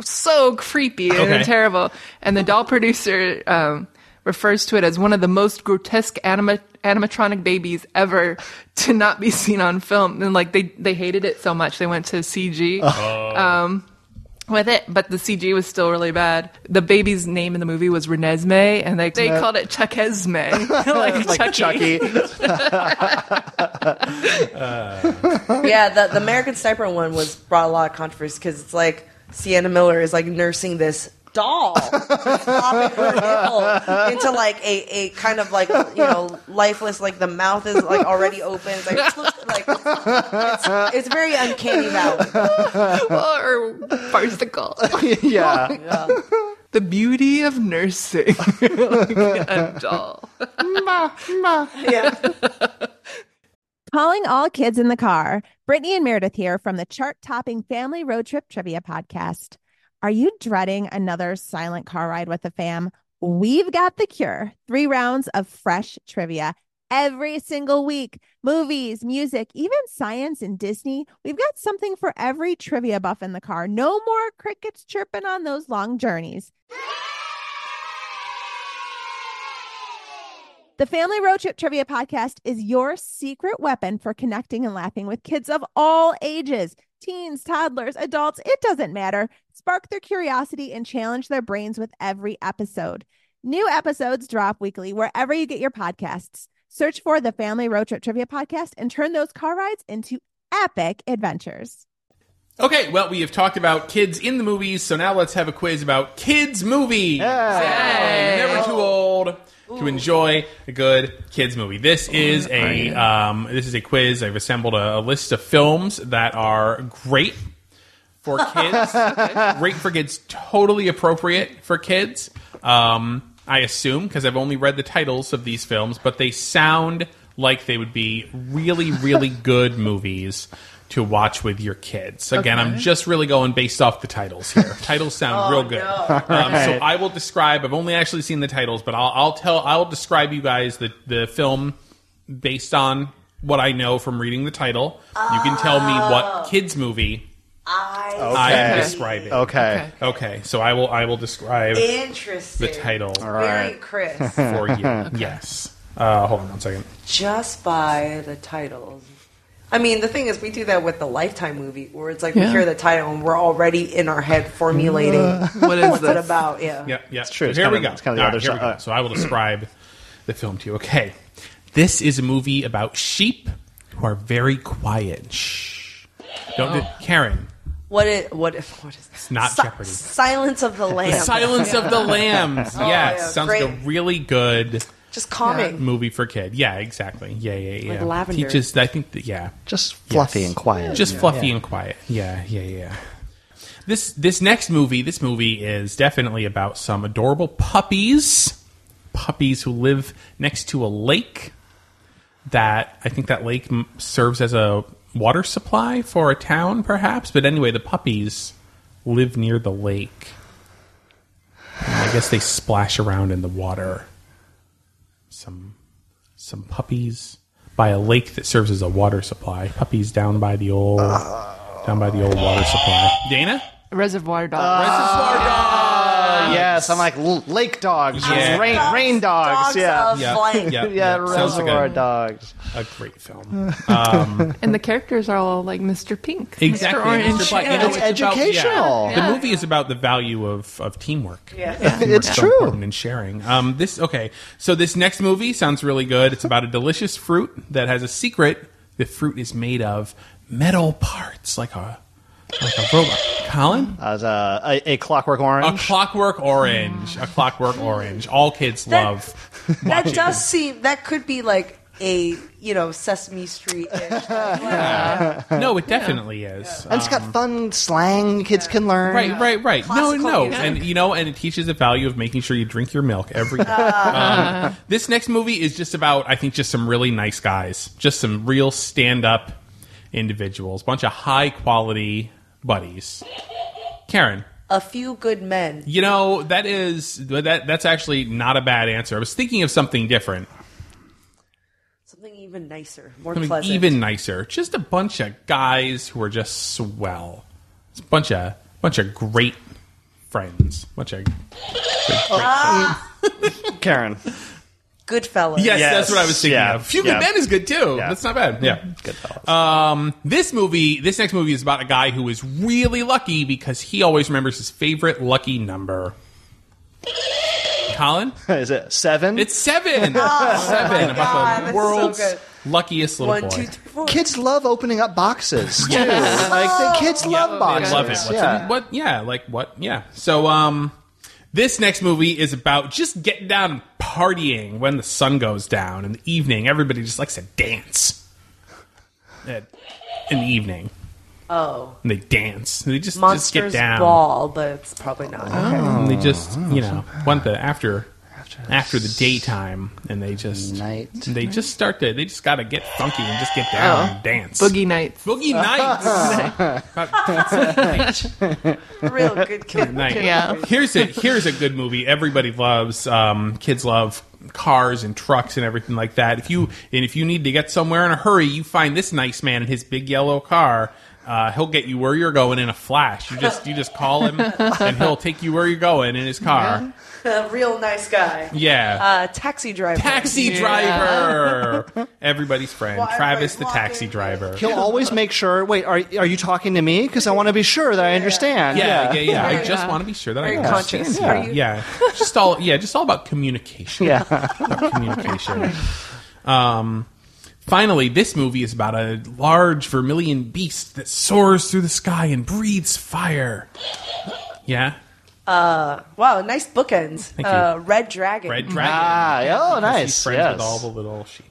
so creepy and Okay. terrible. And the doll producer um, refers to it as one of the most grotesque anima- animatronic babies ever to not be seen on film. And like they they hated it so much they went to C G. Um, with it, but the C G was still really bad. The baby's name in the movie was Renesmee, and they they called it Chuckesmee, like, like Chucky. Chucky. yeah. The, the American Sniper one was brought a lot of controversy because it's like Sienna Miller is like nursing this doll, popping her nipple into like a, a kind of like you know lifeless, like the mouth is like already open. It's like, like it's, it's very uncanny valley. or farcical. yeah. Yeah. The beauty of nursing, like a doll. Yeah. Calling all kids in the car. Brittany and Meredith here from the chart-topping Family Road Trip Trivia Podcast. Are you dreading another silent car ride with the fam? We've got the cure. Three rounds of fresh trivia every single week. Movies, music, even science and Disney. We've got something for every trivia buff in the car. No more crickets chirping on those long journeys. The Family Road Trip Trivia Podcast is your secret weapon for connecting and laughing with kids of all ages. Teens, toddlers, adults, it doesn't matter. Spark their curiosity and challenge their brains with every episode. New episodes drop weekly wherever you get your podcasts. Search for the Family Road Trip Trivia Podcast and turn those car rides into epic adventures. Okay, well, we have talked about kids in the movies, so now let's have a quiz about kids' movies. Hey. You're never too old to enjoy a good kids movie. This is a um, this is a quiz. I've assembled a, a list of films that are great for kids. Great for kids, totally appropriate for kids. Um, I assume, because I've only read the titles of these films, but they sound like they would be really, really good movies to watch with your kids. Again, Okay. I'm just really going based off the titles here. Titles sound real good. Um, so I will describe. I've only actually seen the titles, but I'll, I'll tell. I'll describe you guys the the film based on what I know from reading the title. You can tell me what kids movie I I am Okay. describing. Okay. Okay. Okay, so I will. I will describe Interesting. the title Very right. Chris. for you. Yes. Uh, hold on one second. Just by the titles. I mean, the thing is, we do that with the Lifetime movie, where it's like Yeah. we hear the title and we're already in our head formulating What is what's it this? about. Yeah. Yeah, yeah. It's true. It's here kinda- we go. it's kinda the All other here we side. go. So I will describe the film to you. Okay. This is a movie about sheep who are very quiet. Shh. Don't do, Karen. What is what if what is this? not Jeopardy. Silence of the The Lambs. Silence of the Lambs. Yes. yeah, Sounds great. like a really good Just calming. movie for kid. Yeah, exactly. Yeah, yeah, yeah. Like lavender. Teaches, I think that, yeah. Just fluffy Yes. and quiet. Just fluffy and quiet. Yeah, yeah, yeah. This this next movie, this movie is definitely about some adorable puppies, puppies who live next to a lake. that I think that lake m- serves as a water supply for a town, perhaps. But anyway, the puppies live near the lake. And I guess they splash around in the water. Some some puppies by a lake that serves as a water supply. Puppies down by the old down by the old water supply. Dana? Reservoir Dogs. Reservoir Dogs. Yes, I'm like l- lake dogs, Yeah. rain, rain dogs. Dogs yeah, of Yeah. blank. Yeah. yeah, Sounds like Reservoir a, Dogs. a great film. Um, And the characters are all like Mister Pink. exactly. Mister Orange. Mister Black. Yeah. You know, It's about- yeah. educational. The movie is about the value of, of teamwork. Yeah. It's So true. important in sharing. Um, this okay. So this next movie sounds really good. It's about a delicious fruit that has a secret. The fruit is made of metal parts, like a like a robot. Colin, As a, a, a Clockwork a Orange. Clockwork Orange, a Clockwork Orange. All kids That- love. That watching does this. seem that could be like a you know Sesame Street. No, it definitely is. and it's got fun slang kids can learn. Right, right, right. No, Classical no, music. and you know, and it teaches the value of making sure you drink your milk every day. um, this next movie is just about, I think, just some really nice guys, just some real stand-up individuals, bunch of high-quality buddies. Karen, A Few Good Men. you know that is that that's actually not a bad answer. I was thinking of something different, Something even nicer, more something pleasant. even nicer. Just a bunch of guys who are just swell. It's a bunch of bunch of great friends, bunch of. Karen. Goodfellas. Yes, Yes, that's what I was thinking yeah, of. Few yeah. Good Men is good too. Yeah. That's not bad. Yeah. Good fellas. Um, this movie, this next movie is about a guy who is really lucky because he always remembers his favorite lucky number. Colin? Is it seven? It's seven. seven. About God, the that's world's so luckiest little One, boy. two, three, four. Kids love opening up boxes too. Like the kids love They boxes. love it. What's yeah. in, what? Yeah, like what? Yeah. So, um, this next movie is about just getting down and partying when the sun goes down in the evening. Everybody just likes to dance at, in the evening. Oh, And they dance. They just Monsters just get down. Ball, but it's probably not. And they just, you know, want the after after the daytime, and they just Night. they just start to they just got to get funky and just get down and dance. Boogie Nights. Boogie Nights. Real good kid. Night. Yeah. Here's a here's a good movie. Everybody loves. Um, kids love cars and trucks and everything like that. If you and if you need to get somewhere in a hurry, you find this nice man in his big yellow car. Uh, he'll get you where you're going in a flash. You just you just call him and he'll take you where you're going in his car. A real nice guy. Yeah. Uh, taxi driver. Taxi driver. Everybody's friend. Why, Travis wait, the walk taxi in. driver. He'll always make sure. Wait, are are you talking to me? Because I want to be sure that I understand. Yeah, yeah, yeah. I Yeah. just want to be sure that Very I understand. conscious. Yeah. Are you- yeah. Just all yeah, just all about communication. Yeah. About communication. Um Finally, this movie is about a large vermilion beast that soars through the sky and breathes fire. Yeah? Wow, nice bookends. Thank you. Uh, Red Dragon. Red Dragon. Ah, oh, He's nice. friends Yes. with all the little sheep.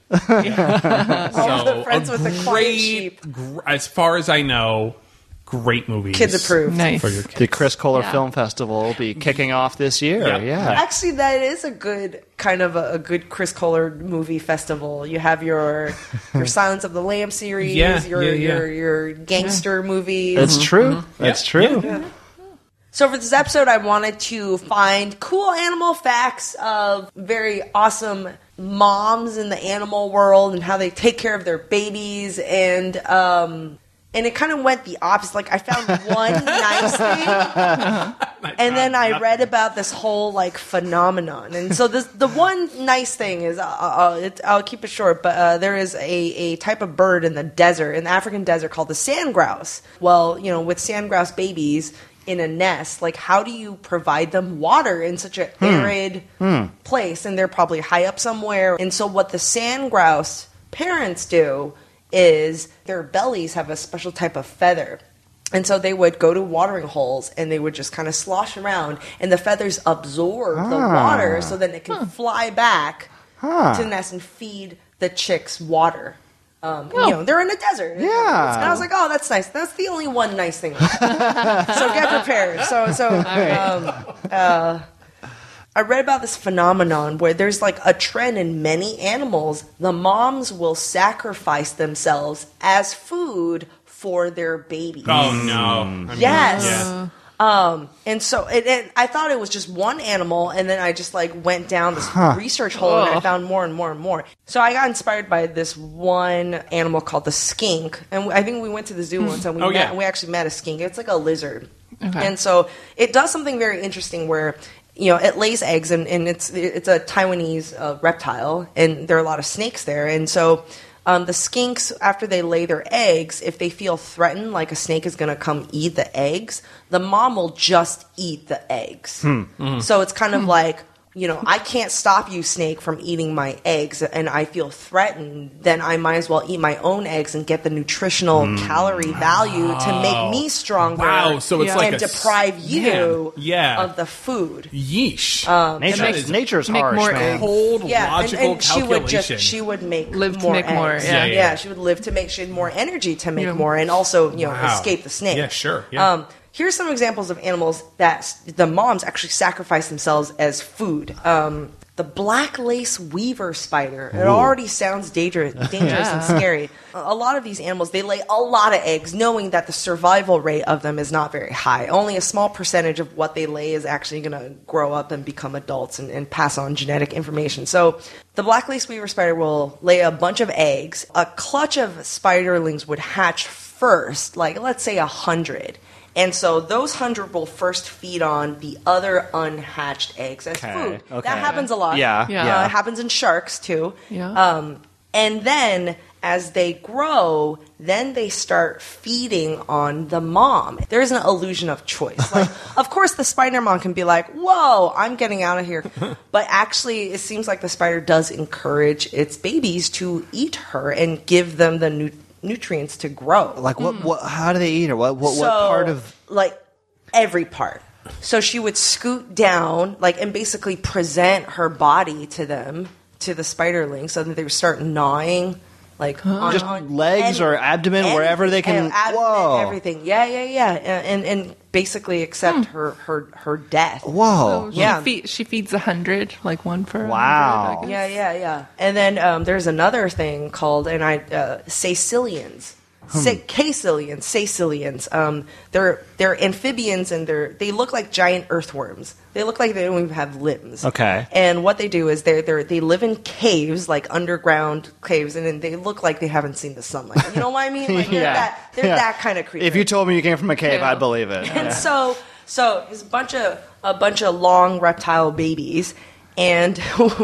All the friends a with the quiet great, sheep. gr- as far as I know, great movies. Kids approved. Nice. For your kids. The Chris Kohler Yeah. Film Festival will be kicking off this year. Yeah. Yeah. Actually, that is a good kind of a, a good Chris Kohler movie festival. You have your your Silence of the Lamb series, Yeah, your yeah, yeah. your your gangster movies. It's true. That's Yeah, true. yeah. So for this episode, I wanted to find cool animal facts of very awesome moms in the animal world and how they take care of their babies, and um, and it kind of went the opposite. Like I found one nice thing, and then I read about this whole like phenomenon. And so this the one nice thing is uh, uh, it, I'll keep it short, but uh, there is a, a type of bird in the desert, in the African desert, called the sand grouse. Well, you know, with sand grouse babies in a nest, like how do you provide them water in such an arid place? And they're probably high up somewhere. And so what the sand grouse parents do is their bellies have a special type of feather. And so they would go to watering holes and they would just kind of slosh around, and the feathers absorb the water so that it can fly back to the nest and feed the chicks water. Um, You know, they're in a desert. Yeah. And I was like, oh, that's nice. That's the only one nice thing. So get prepared. So, so um, uh, I read about this phenomenon where there's like a trend in many animals. The moms will sacrifice themselves as food for their babies. Oh no! I mean, Yes. yeah. Um, and so it, it, I thought it was just one animal, and then I just like went down this research hole, and I found more and more and more. So I got inspired by this one animal called the skink, and I think we went to the zoo once, and we Oh, met, yeah. we actually met a skink. It's like a lizard, Okay. and so it does something very interesting where. You know, it lays eggs, and, and it's it's a Taiwanese uh, reptile, and there are a lot of snakes there. And so um, the skinks, after they lay their eggs, if they feel threatened, like a snake is going to come eat the eggs, the mom will just eat the eggs. So it's kind of like, you know, I can't stop you, snake, from eating my eggs, and I feel threatened, then I might as well eat my own eggs and get the nutritional calorie value to make me stronger. Wow, so it's Yeah. like and a deprive you man. Yeah. of the food. Yeesh. Nature, That is nature's make harsh, more man. eggs. cold Yeah, and, logical and she would calculation. just she would make Live to more make eggs. more, yeah. Yeah, yeah, yeah. she would live to make she had more energy to make Yeah. more, and also you know Wow. escape the snake. Yeah, sure, yeah. Um, here's some examples of animals that s- the moms actually sacrifice themselves as food. Um, the black lace weaver spider. It already sounds dangerous, dangerous and scary. A a lot of these animals, they lay a lot of eggs, knowing that the survival rate of them is not very high. Only a small percentage of what they lay is actually going to grow up and become adults and, and pass on genetic information. So the black lace weaver spider will lay a bunch of eggs. A clutch of spiderlings would hatch first, like let's say a hundred. And so those hundred will first feed on the other unhatched eggs as Okay, food. okay. That happens a lot. Yeah, Yeah. Uh, yeah. it happens in sharks too. Yeah. Um, and then as they grow, then they start feeding on the mom. There's an illusion of choice. Like, of course, the spider mom can be like, "Whoa, I'm getting out of here," but actually, it seems like the spider does encourage its babies to eat her and give them the nu- nutrients to grow. Like what, what? How do they eat her? What? What? So, what part of? like every part. So she would scoot down, like, and basically present her body to them, to the spiderling, so that they would start gnawing, like on, Just on legs or abdomen, wherever they can- and abdomen, whoa. everything. Yeah, yeah, yeah, and and, and basically accept her her her death. Whoa! She, Yeah. feed, she feeds a hundred, like one for a Wow. hundred, I Yeah, guess. yeah, yeah. And then um, there's another thing called, and I uh, Sicilians. Sa- Caecilians, Sicilians. Um, they're they're amphibians, and they're they look like giant earthworms. They look like they don't even have limbs. Okay. And what they do is they they they live in caves, like underground caves, and then they look like they haven't seen the sunlight. You know what I mean? Like they're Yeah. that they're Yeah. that kind of creature. If you told me you came from a cave, Yeah. I'd believe it. And Yeah. so, so it's a bunch of a bunch of long reptile babies, and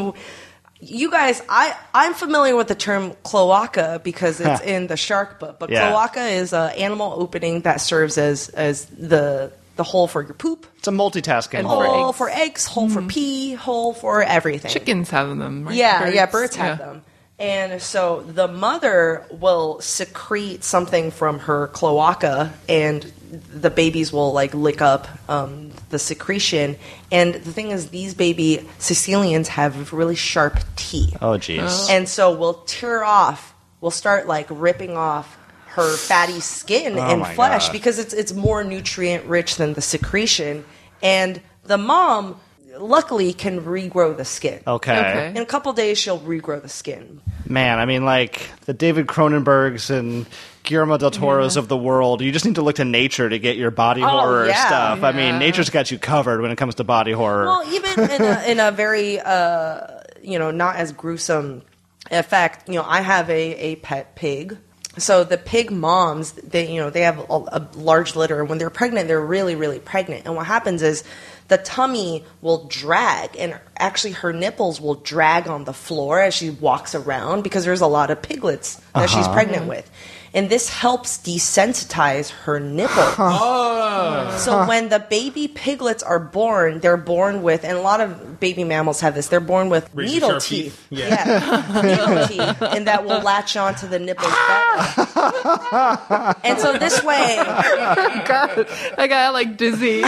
you guys, I I'm familiar with the term cloaca because it's in the shark book. But Yeah. cloaca is an animal opening that serves as as the the hole for your poop, It's a multitasking. And hole. for hole eggs. for eggs, hole for pee, hole for everything. Chickens have them, right? Yeah, yeah, birds have Yeah. them. And so the mother will secrete something from her cloaca, and the babies will like lick up um, the secretion. And the thing is, these baby Sicilians have really sharp teeth, Oh, jeez. and so we'll tear off. We'll start like ripping off her fatty skin Oh and my flesh God. because it's it's more nutrient rich than the secretion. And the mom, luckily, can regrow the skin. Okay. Okay. In a couple days, she'll regrow the skin. Man, I mean, like the David Cronenbergs and Guillermo del Toro's of the world, you just need to look to nature to get your body horror Oh, yeah. stuff. I mean, nature's got you covered when it comes to body horror. Well, even in a, in a very, uh, you know, not as gruesome effect, you know, I have a, a pet pig. So the pig moms, they, you know, they have a, a large litter. When they're pregnant, they're really, really pregnant. And what happens is the tummy will drag, and actually her nipples will drag on the floor as she walks around because there's a lot of piglets that she's pregnant with. And this helps desensitize her nipples. So when the baby piglets are born, they're born with, and a lot of baby mammals have this, they're born with Razor needle sharp teeth. teeth. Yeah. Yeah. Needle teeth. And that will latch onto the nipples better. And so this way, God, I got like dizzy.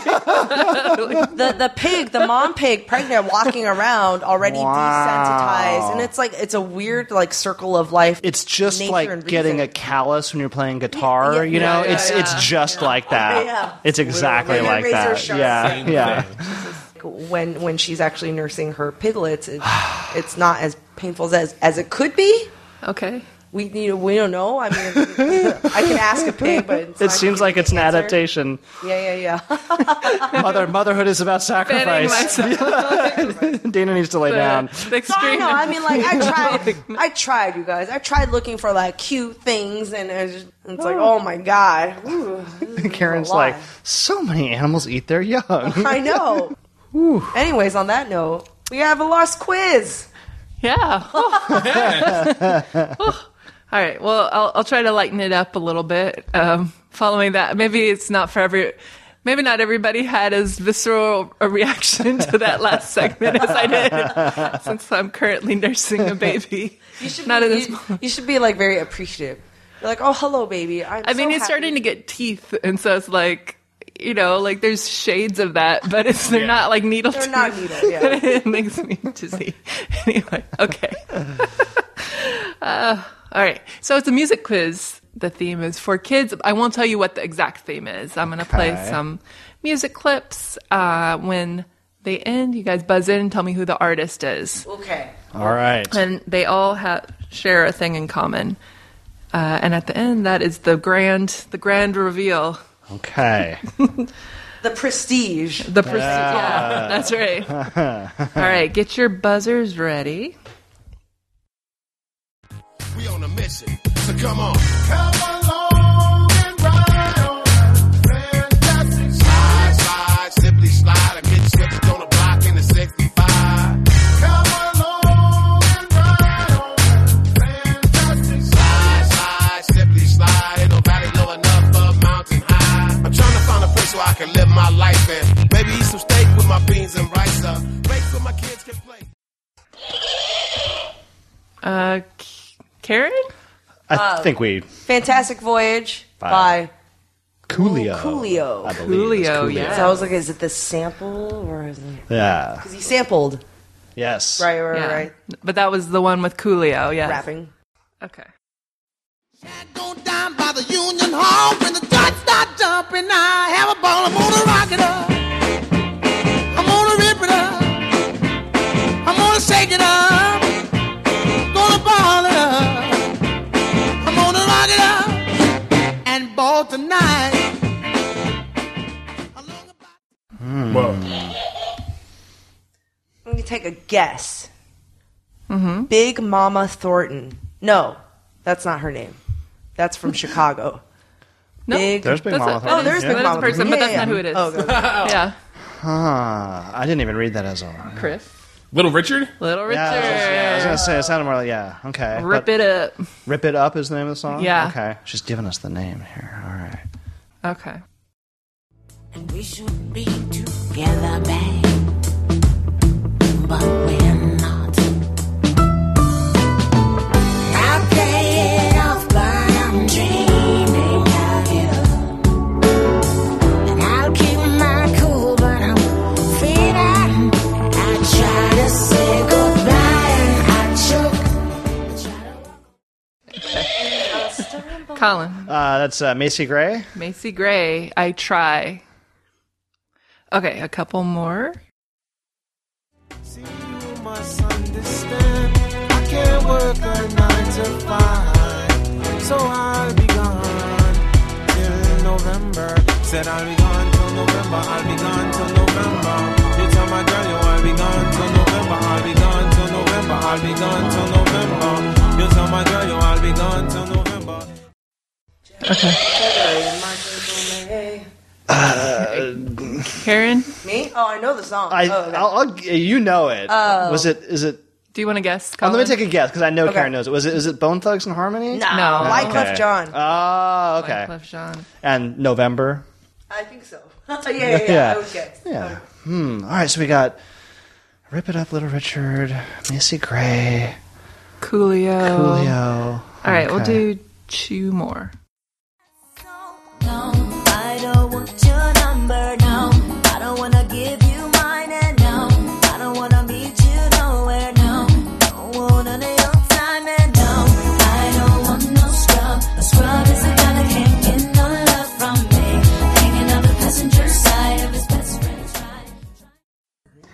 the, the pig, the mom pig, pregnant, walking around, already Wow. desensitized. And it's like, it's a weird, like, circle of life. It's just nature like and getting a reason. callus when you're playing guitar. Yeah, you know, yeah, it's yeah, it's yeah. just like that. Yeah. It's exactly Literally. like Razor that. sharp. Yeah, Same yeah. thing. when when she's actually nursing her piglets, it's, it's not as painful as as it could be. Okay. We you know, we don't know. I mean, I can ask a pig, but it's It not seems gonna like give it's me an cancer. adaptation. Yeah, yeah, yeah. Mother, motherhood is about Banning sacrifice. myself. Dana needs to lay down. The So I extreme. know. I mean, like I tried. I tried, you guys. I tried looking for like cute things, and it's, just, it's like, oh my god. Ooh, this is Karen's a lot. like, so many animals eat their young. I know. Anyways, on that note, we have a lost quiz. Yeah. Oh. All right. Well, I'll, I'll try to lighten it up a little bit. Um, following that, maybe it's not for every. Maybe not everybody had as visceral a reaction to that last segment as I did, since I'm currently nursing a baby. You should Not be, at this you, moment. you should be like very appreciative. You're like, oh, hello, baby. I'm I mean, so he's happy. starting to get teeth, and so it's like, you know, like there's shades of that, but it's they're Yeah. not like needle They're teeth. not needle, yeah. It makes me dizzy. Anyway, okay. uh, all right. So it's a music quiz. The theme is for kids. I won't tell you what the exact theme is. I'm going to play Okay. some music clips. Uh, when they end, you guys buzz in and tell me who the artist is. Okay. All right. And they all have share a thing in common. Uh, and at the end, that is the grand, the grand reveal. Okay. The prestige. The prestige. Yeah, that's right. All right, get your buzzers ready. We on a mission, so come on. Come along and ride on that fantastic slide, slide, simply slide. I get slipped on the block in the sixty-five. Come along and ride on that fantastic slide, slide, simply slide. Ain't no valley low enough for mountain high. I'm trying to find a place where I can live my life in. Maybe eat some steak with my beans and rice up. Make sure my kids can play. Uh, K- Karen? I think we Fantastic Voyage By- by Coolio. Coolio. I believe it's Coolio, yeah. So I was like, is it the sample or is it? Yeah. Because he sampled. Yes. Right, right, Yeah. right. But that was the one with Coolio, yeah. Rapping. Okay. Go down by the Union Hall when the dots start jumping. I have a ball. I'm gonna rock it up. I'm gonna rip it up. I'm gonna shake it up. Gonna ball it up. I'm gonna rock it up and ball tonight. Whoa. I'm going to take a guess. Mm-hmm. Big Mama Thornton. No, that's not her name. That's from Chicago. No, Big. There's Big that's Mama a, Thornton. Oh, there's Yeah. Big that is Mama a person, Thornton. but Yeah, that's yeah, not who yeah. it is. Oh, okay. Yeah, Huh. I didn't even read that as a. Chris. Little Richard? Little Richard. Yeah, I was, yeah, I was gonna say it sounded more like yeah. Okay. Rip but it up. Rip It Up is the name of the song. Yeah. Okay. She's giving us the name here. All right. Okay. And we should be together, babe. But we're not. I'll play it off, but I'm dreaming of you. And I'll keep my cool, but I'm feeling. I try to say goodbye and I choke. Colin. Uh, that's uh, Macy Gray. Macy Gray. I try. Okay, a couple more. See, you must understand, I can't work a nine to five, so I'll be gone till November. Said I'll be gone till November, I'll be gone till November. You tell my girl you I'll be gone till November, I'll be gone till November, I'll be gone till November. You tell my girl you I'll be gone till November. Karen, Me? Oh, I know the song. I, oh, okay. I'll, I'll, you know it. Oh. Was it? Is it? do you want to guess? Oh, Colin? let me take a guess because I know Okay. Karen knows it. Was it? Is it Bone Thugs and Harmony? No, No. Wyclef Okay. John. Oh, okay. Wyclef Jean. And November. I think so. yeah, yeah, yeah, Yeah. I would guess. Yeah. Hmm. All right. So we got Rip It Up, Little Richard, Macy Gray, Coolio. Coolio. All right, we'll Okay. do two more. No, I don't want your number, no. I don't wanna give you mine, and no, I don't wanna meet you nowhere, no. Don't want none of your time, and no, I don't want no scrub. A scrub is the guy that can't get no love from me. Hanging on the passenger side of his best friend's ride.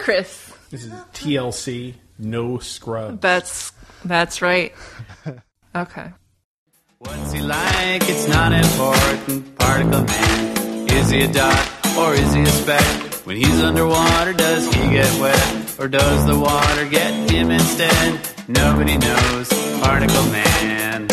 Chris. This is T L C, No Scrubs. That's that's right. Okay. What's he like? It's not important. Particle Man. Is he a dot or is he a speck? When he's underwater, does he get wet? Or does the water get him instead? Nobody knows. Particle Man.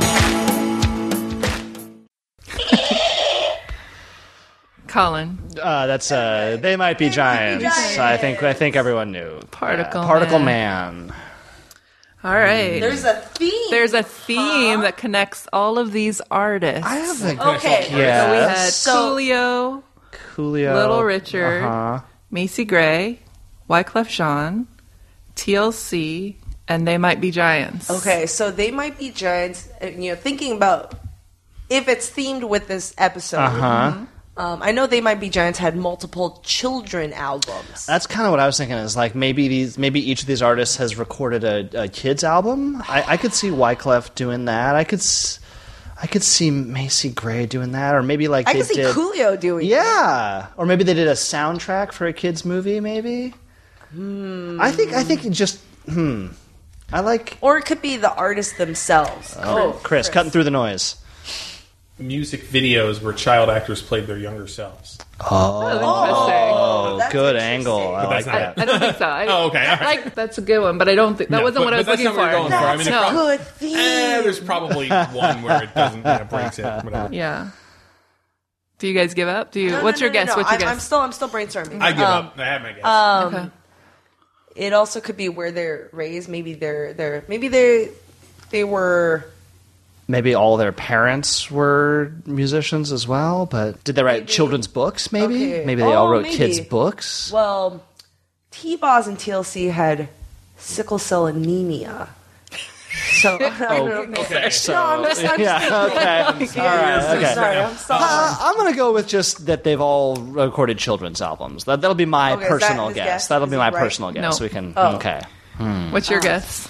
Colin. Uh, that's uh, They Might Be Giants. Giants. I think I think everyone knew. Particle Uh, Particle Man. Man. All right. There's a theme. There's a theme that connects all of these artists. I have a Okay. Yeah. So we had So- Coolio, Coolio, Little Richard, Uh-huh. Macy Gray, Wyclef Jean, T L C, and They Might Be Giants. Okay, so They Might Be Giants. and, You know, thinking about if it's themed with this episode. Uh-huh. Um, I know They Might Be Giants had multiple children albums. That's kind of what I was thinking. Is like maybe these, maybe each of these artists has recorded a, a kids album. I, I could see Wyclef doing that. I could, s- I could see Macy Gray doing that, or maybe like I they can see did. Coolio doing that. Yeah, or maybe they did a soundtrack for a kids movie. Maybe. Hmm. I think. I think it just. Hmm. I like. Or it could be the artists themselves. Oh, Chris, cutting through the noise. Music videos where child actors played their younger selves. Oh, Oh, that's good interesting. angle. I But like that's that. I don't think so. I, Oh, okay, all right. Like that's a good one, but I don't think that No, wasn't but- what I was but that's looking not what for. we're going for. I mean, That's it a prob- good theme. Eh, there's probably one where it doesn't, you know, breaks it. Whatever. Yeah. Do you guys give up? Do you? No, no, what's no, your no, guess? no. What's your I'm, guess? I'm still, I'm still brainstorming. I give Um, up. I have my guess. Um, Okay. It also could be where they're raised. Maybe they're, they're, maybe they, they were. Maybe all their parents were musicians as well, but did they write Maybe. children's books, maybe? Okay. Maybe they all Oh, wrote maybe. kids' books? Well, T-Boz and T L C had sickle cell anemia. So, Oh, okay. So, No, I'm just- I'm just yeah, thinking. okay. All right, okay. Sorry, I'm sorry. Uh, I'm going to go with just that they've all recorded children's albums. That, that'll be my Okay, is that personal his guess. guess? That'll Is be it my right? personal guess. No. So we can. Oh. Okay. What's your guess?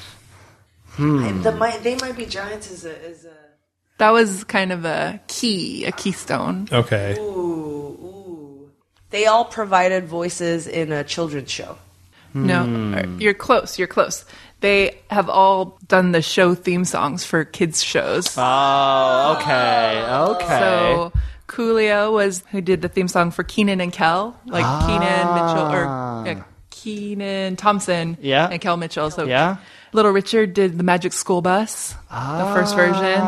The might, They Might Be Giants is a, is a. That was kind of a key, a keystone. Okay. Ooh, ooh. They all provided voices in a children's show. No, Hmm. you're close. You're close. They have all done the show theme songs for kids shows. Oh, okay. Okay. So Coolio was who did the theme song for Keenan and Kel, like Keenan Mitchell or uh, Keenan Thompson, Yeah. and Kel Mitchell. So Yeah. Little Richard did the Magic School Bus, the first version.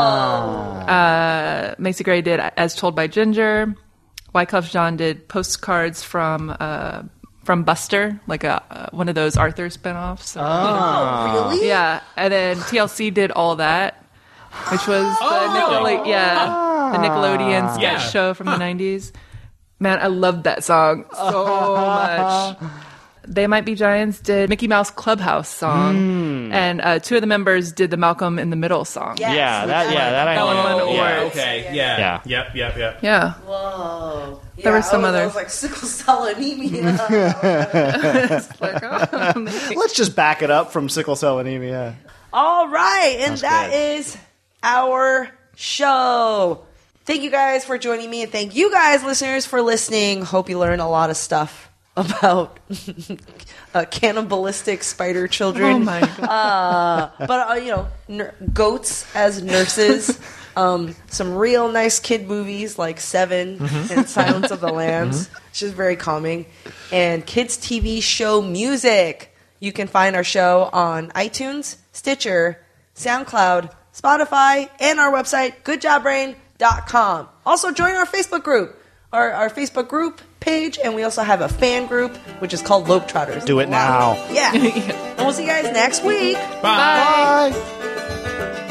Uh, Macy Gray did As Told by Ginger. Wyclef Jean did Postcards from uh, from Buster, like a uh, one of those Arthur spinoffs. So, Oh, really? yeah, and then T L C did All That, which was the Nickelode- yeah, the Nickelodeon sketch Yeah. show from the nineties. Man, I loved that song so much. They Might Be Giants did Mickey Mouse Clubhouse song, and uh, two of the members did the Malcolm in the Middle song. Yes. Yeah, that, yeah, that I That one know. won Yeah. awards. Okay. Yeah. Yeah. Yep. Yep. Yep. Yeah. Whoa. There were some I was, I others. was like sickle cell anemia. Like, oh. Let's just back it up from sickle cell anemia. All right, and Sounds that good. is our show. Thank you guys for joining me, and thank you guys, listeners, for listening. Hope you learned a lot of stuff about uh, cannibalistic spider children. Oh my god. Uh, but uh, you know, ner- goats as nurses. Um, some real nice kid movies like Seven and Silence of the Lambs, which is very calming, and kids T V show music. You can find our show on iTunes, Stitcher, SoundCloud, Spotify, and our website, good job brain dot com. Also, join our Facebook group, our, our Facebook group page, and we also have a fan group, which is called Lope Trotters. Do it now. Yeah. And we'll see you guys next week. Bye. Bye.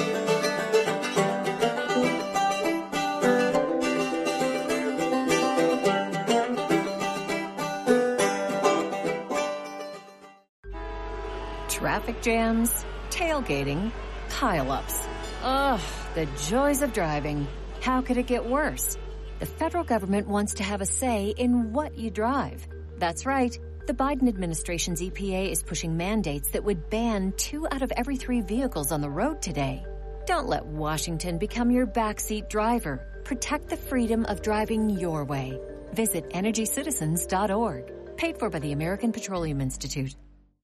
Traffic jams, tailgating, pileups. Ugh, the joys of driving. How could it get worse? The federal government wants to have a say in what you drive. That's right. The Biden administration's E P A is pushing mandates that would ban two out of every three vehicles on the road today. Don't let Washington become your backseat driver. Protect the freedom of driving your way. Visit energy citizens dot org. Paid for by the American Petroleum Institute.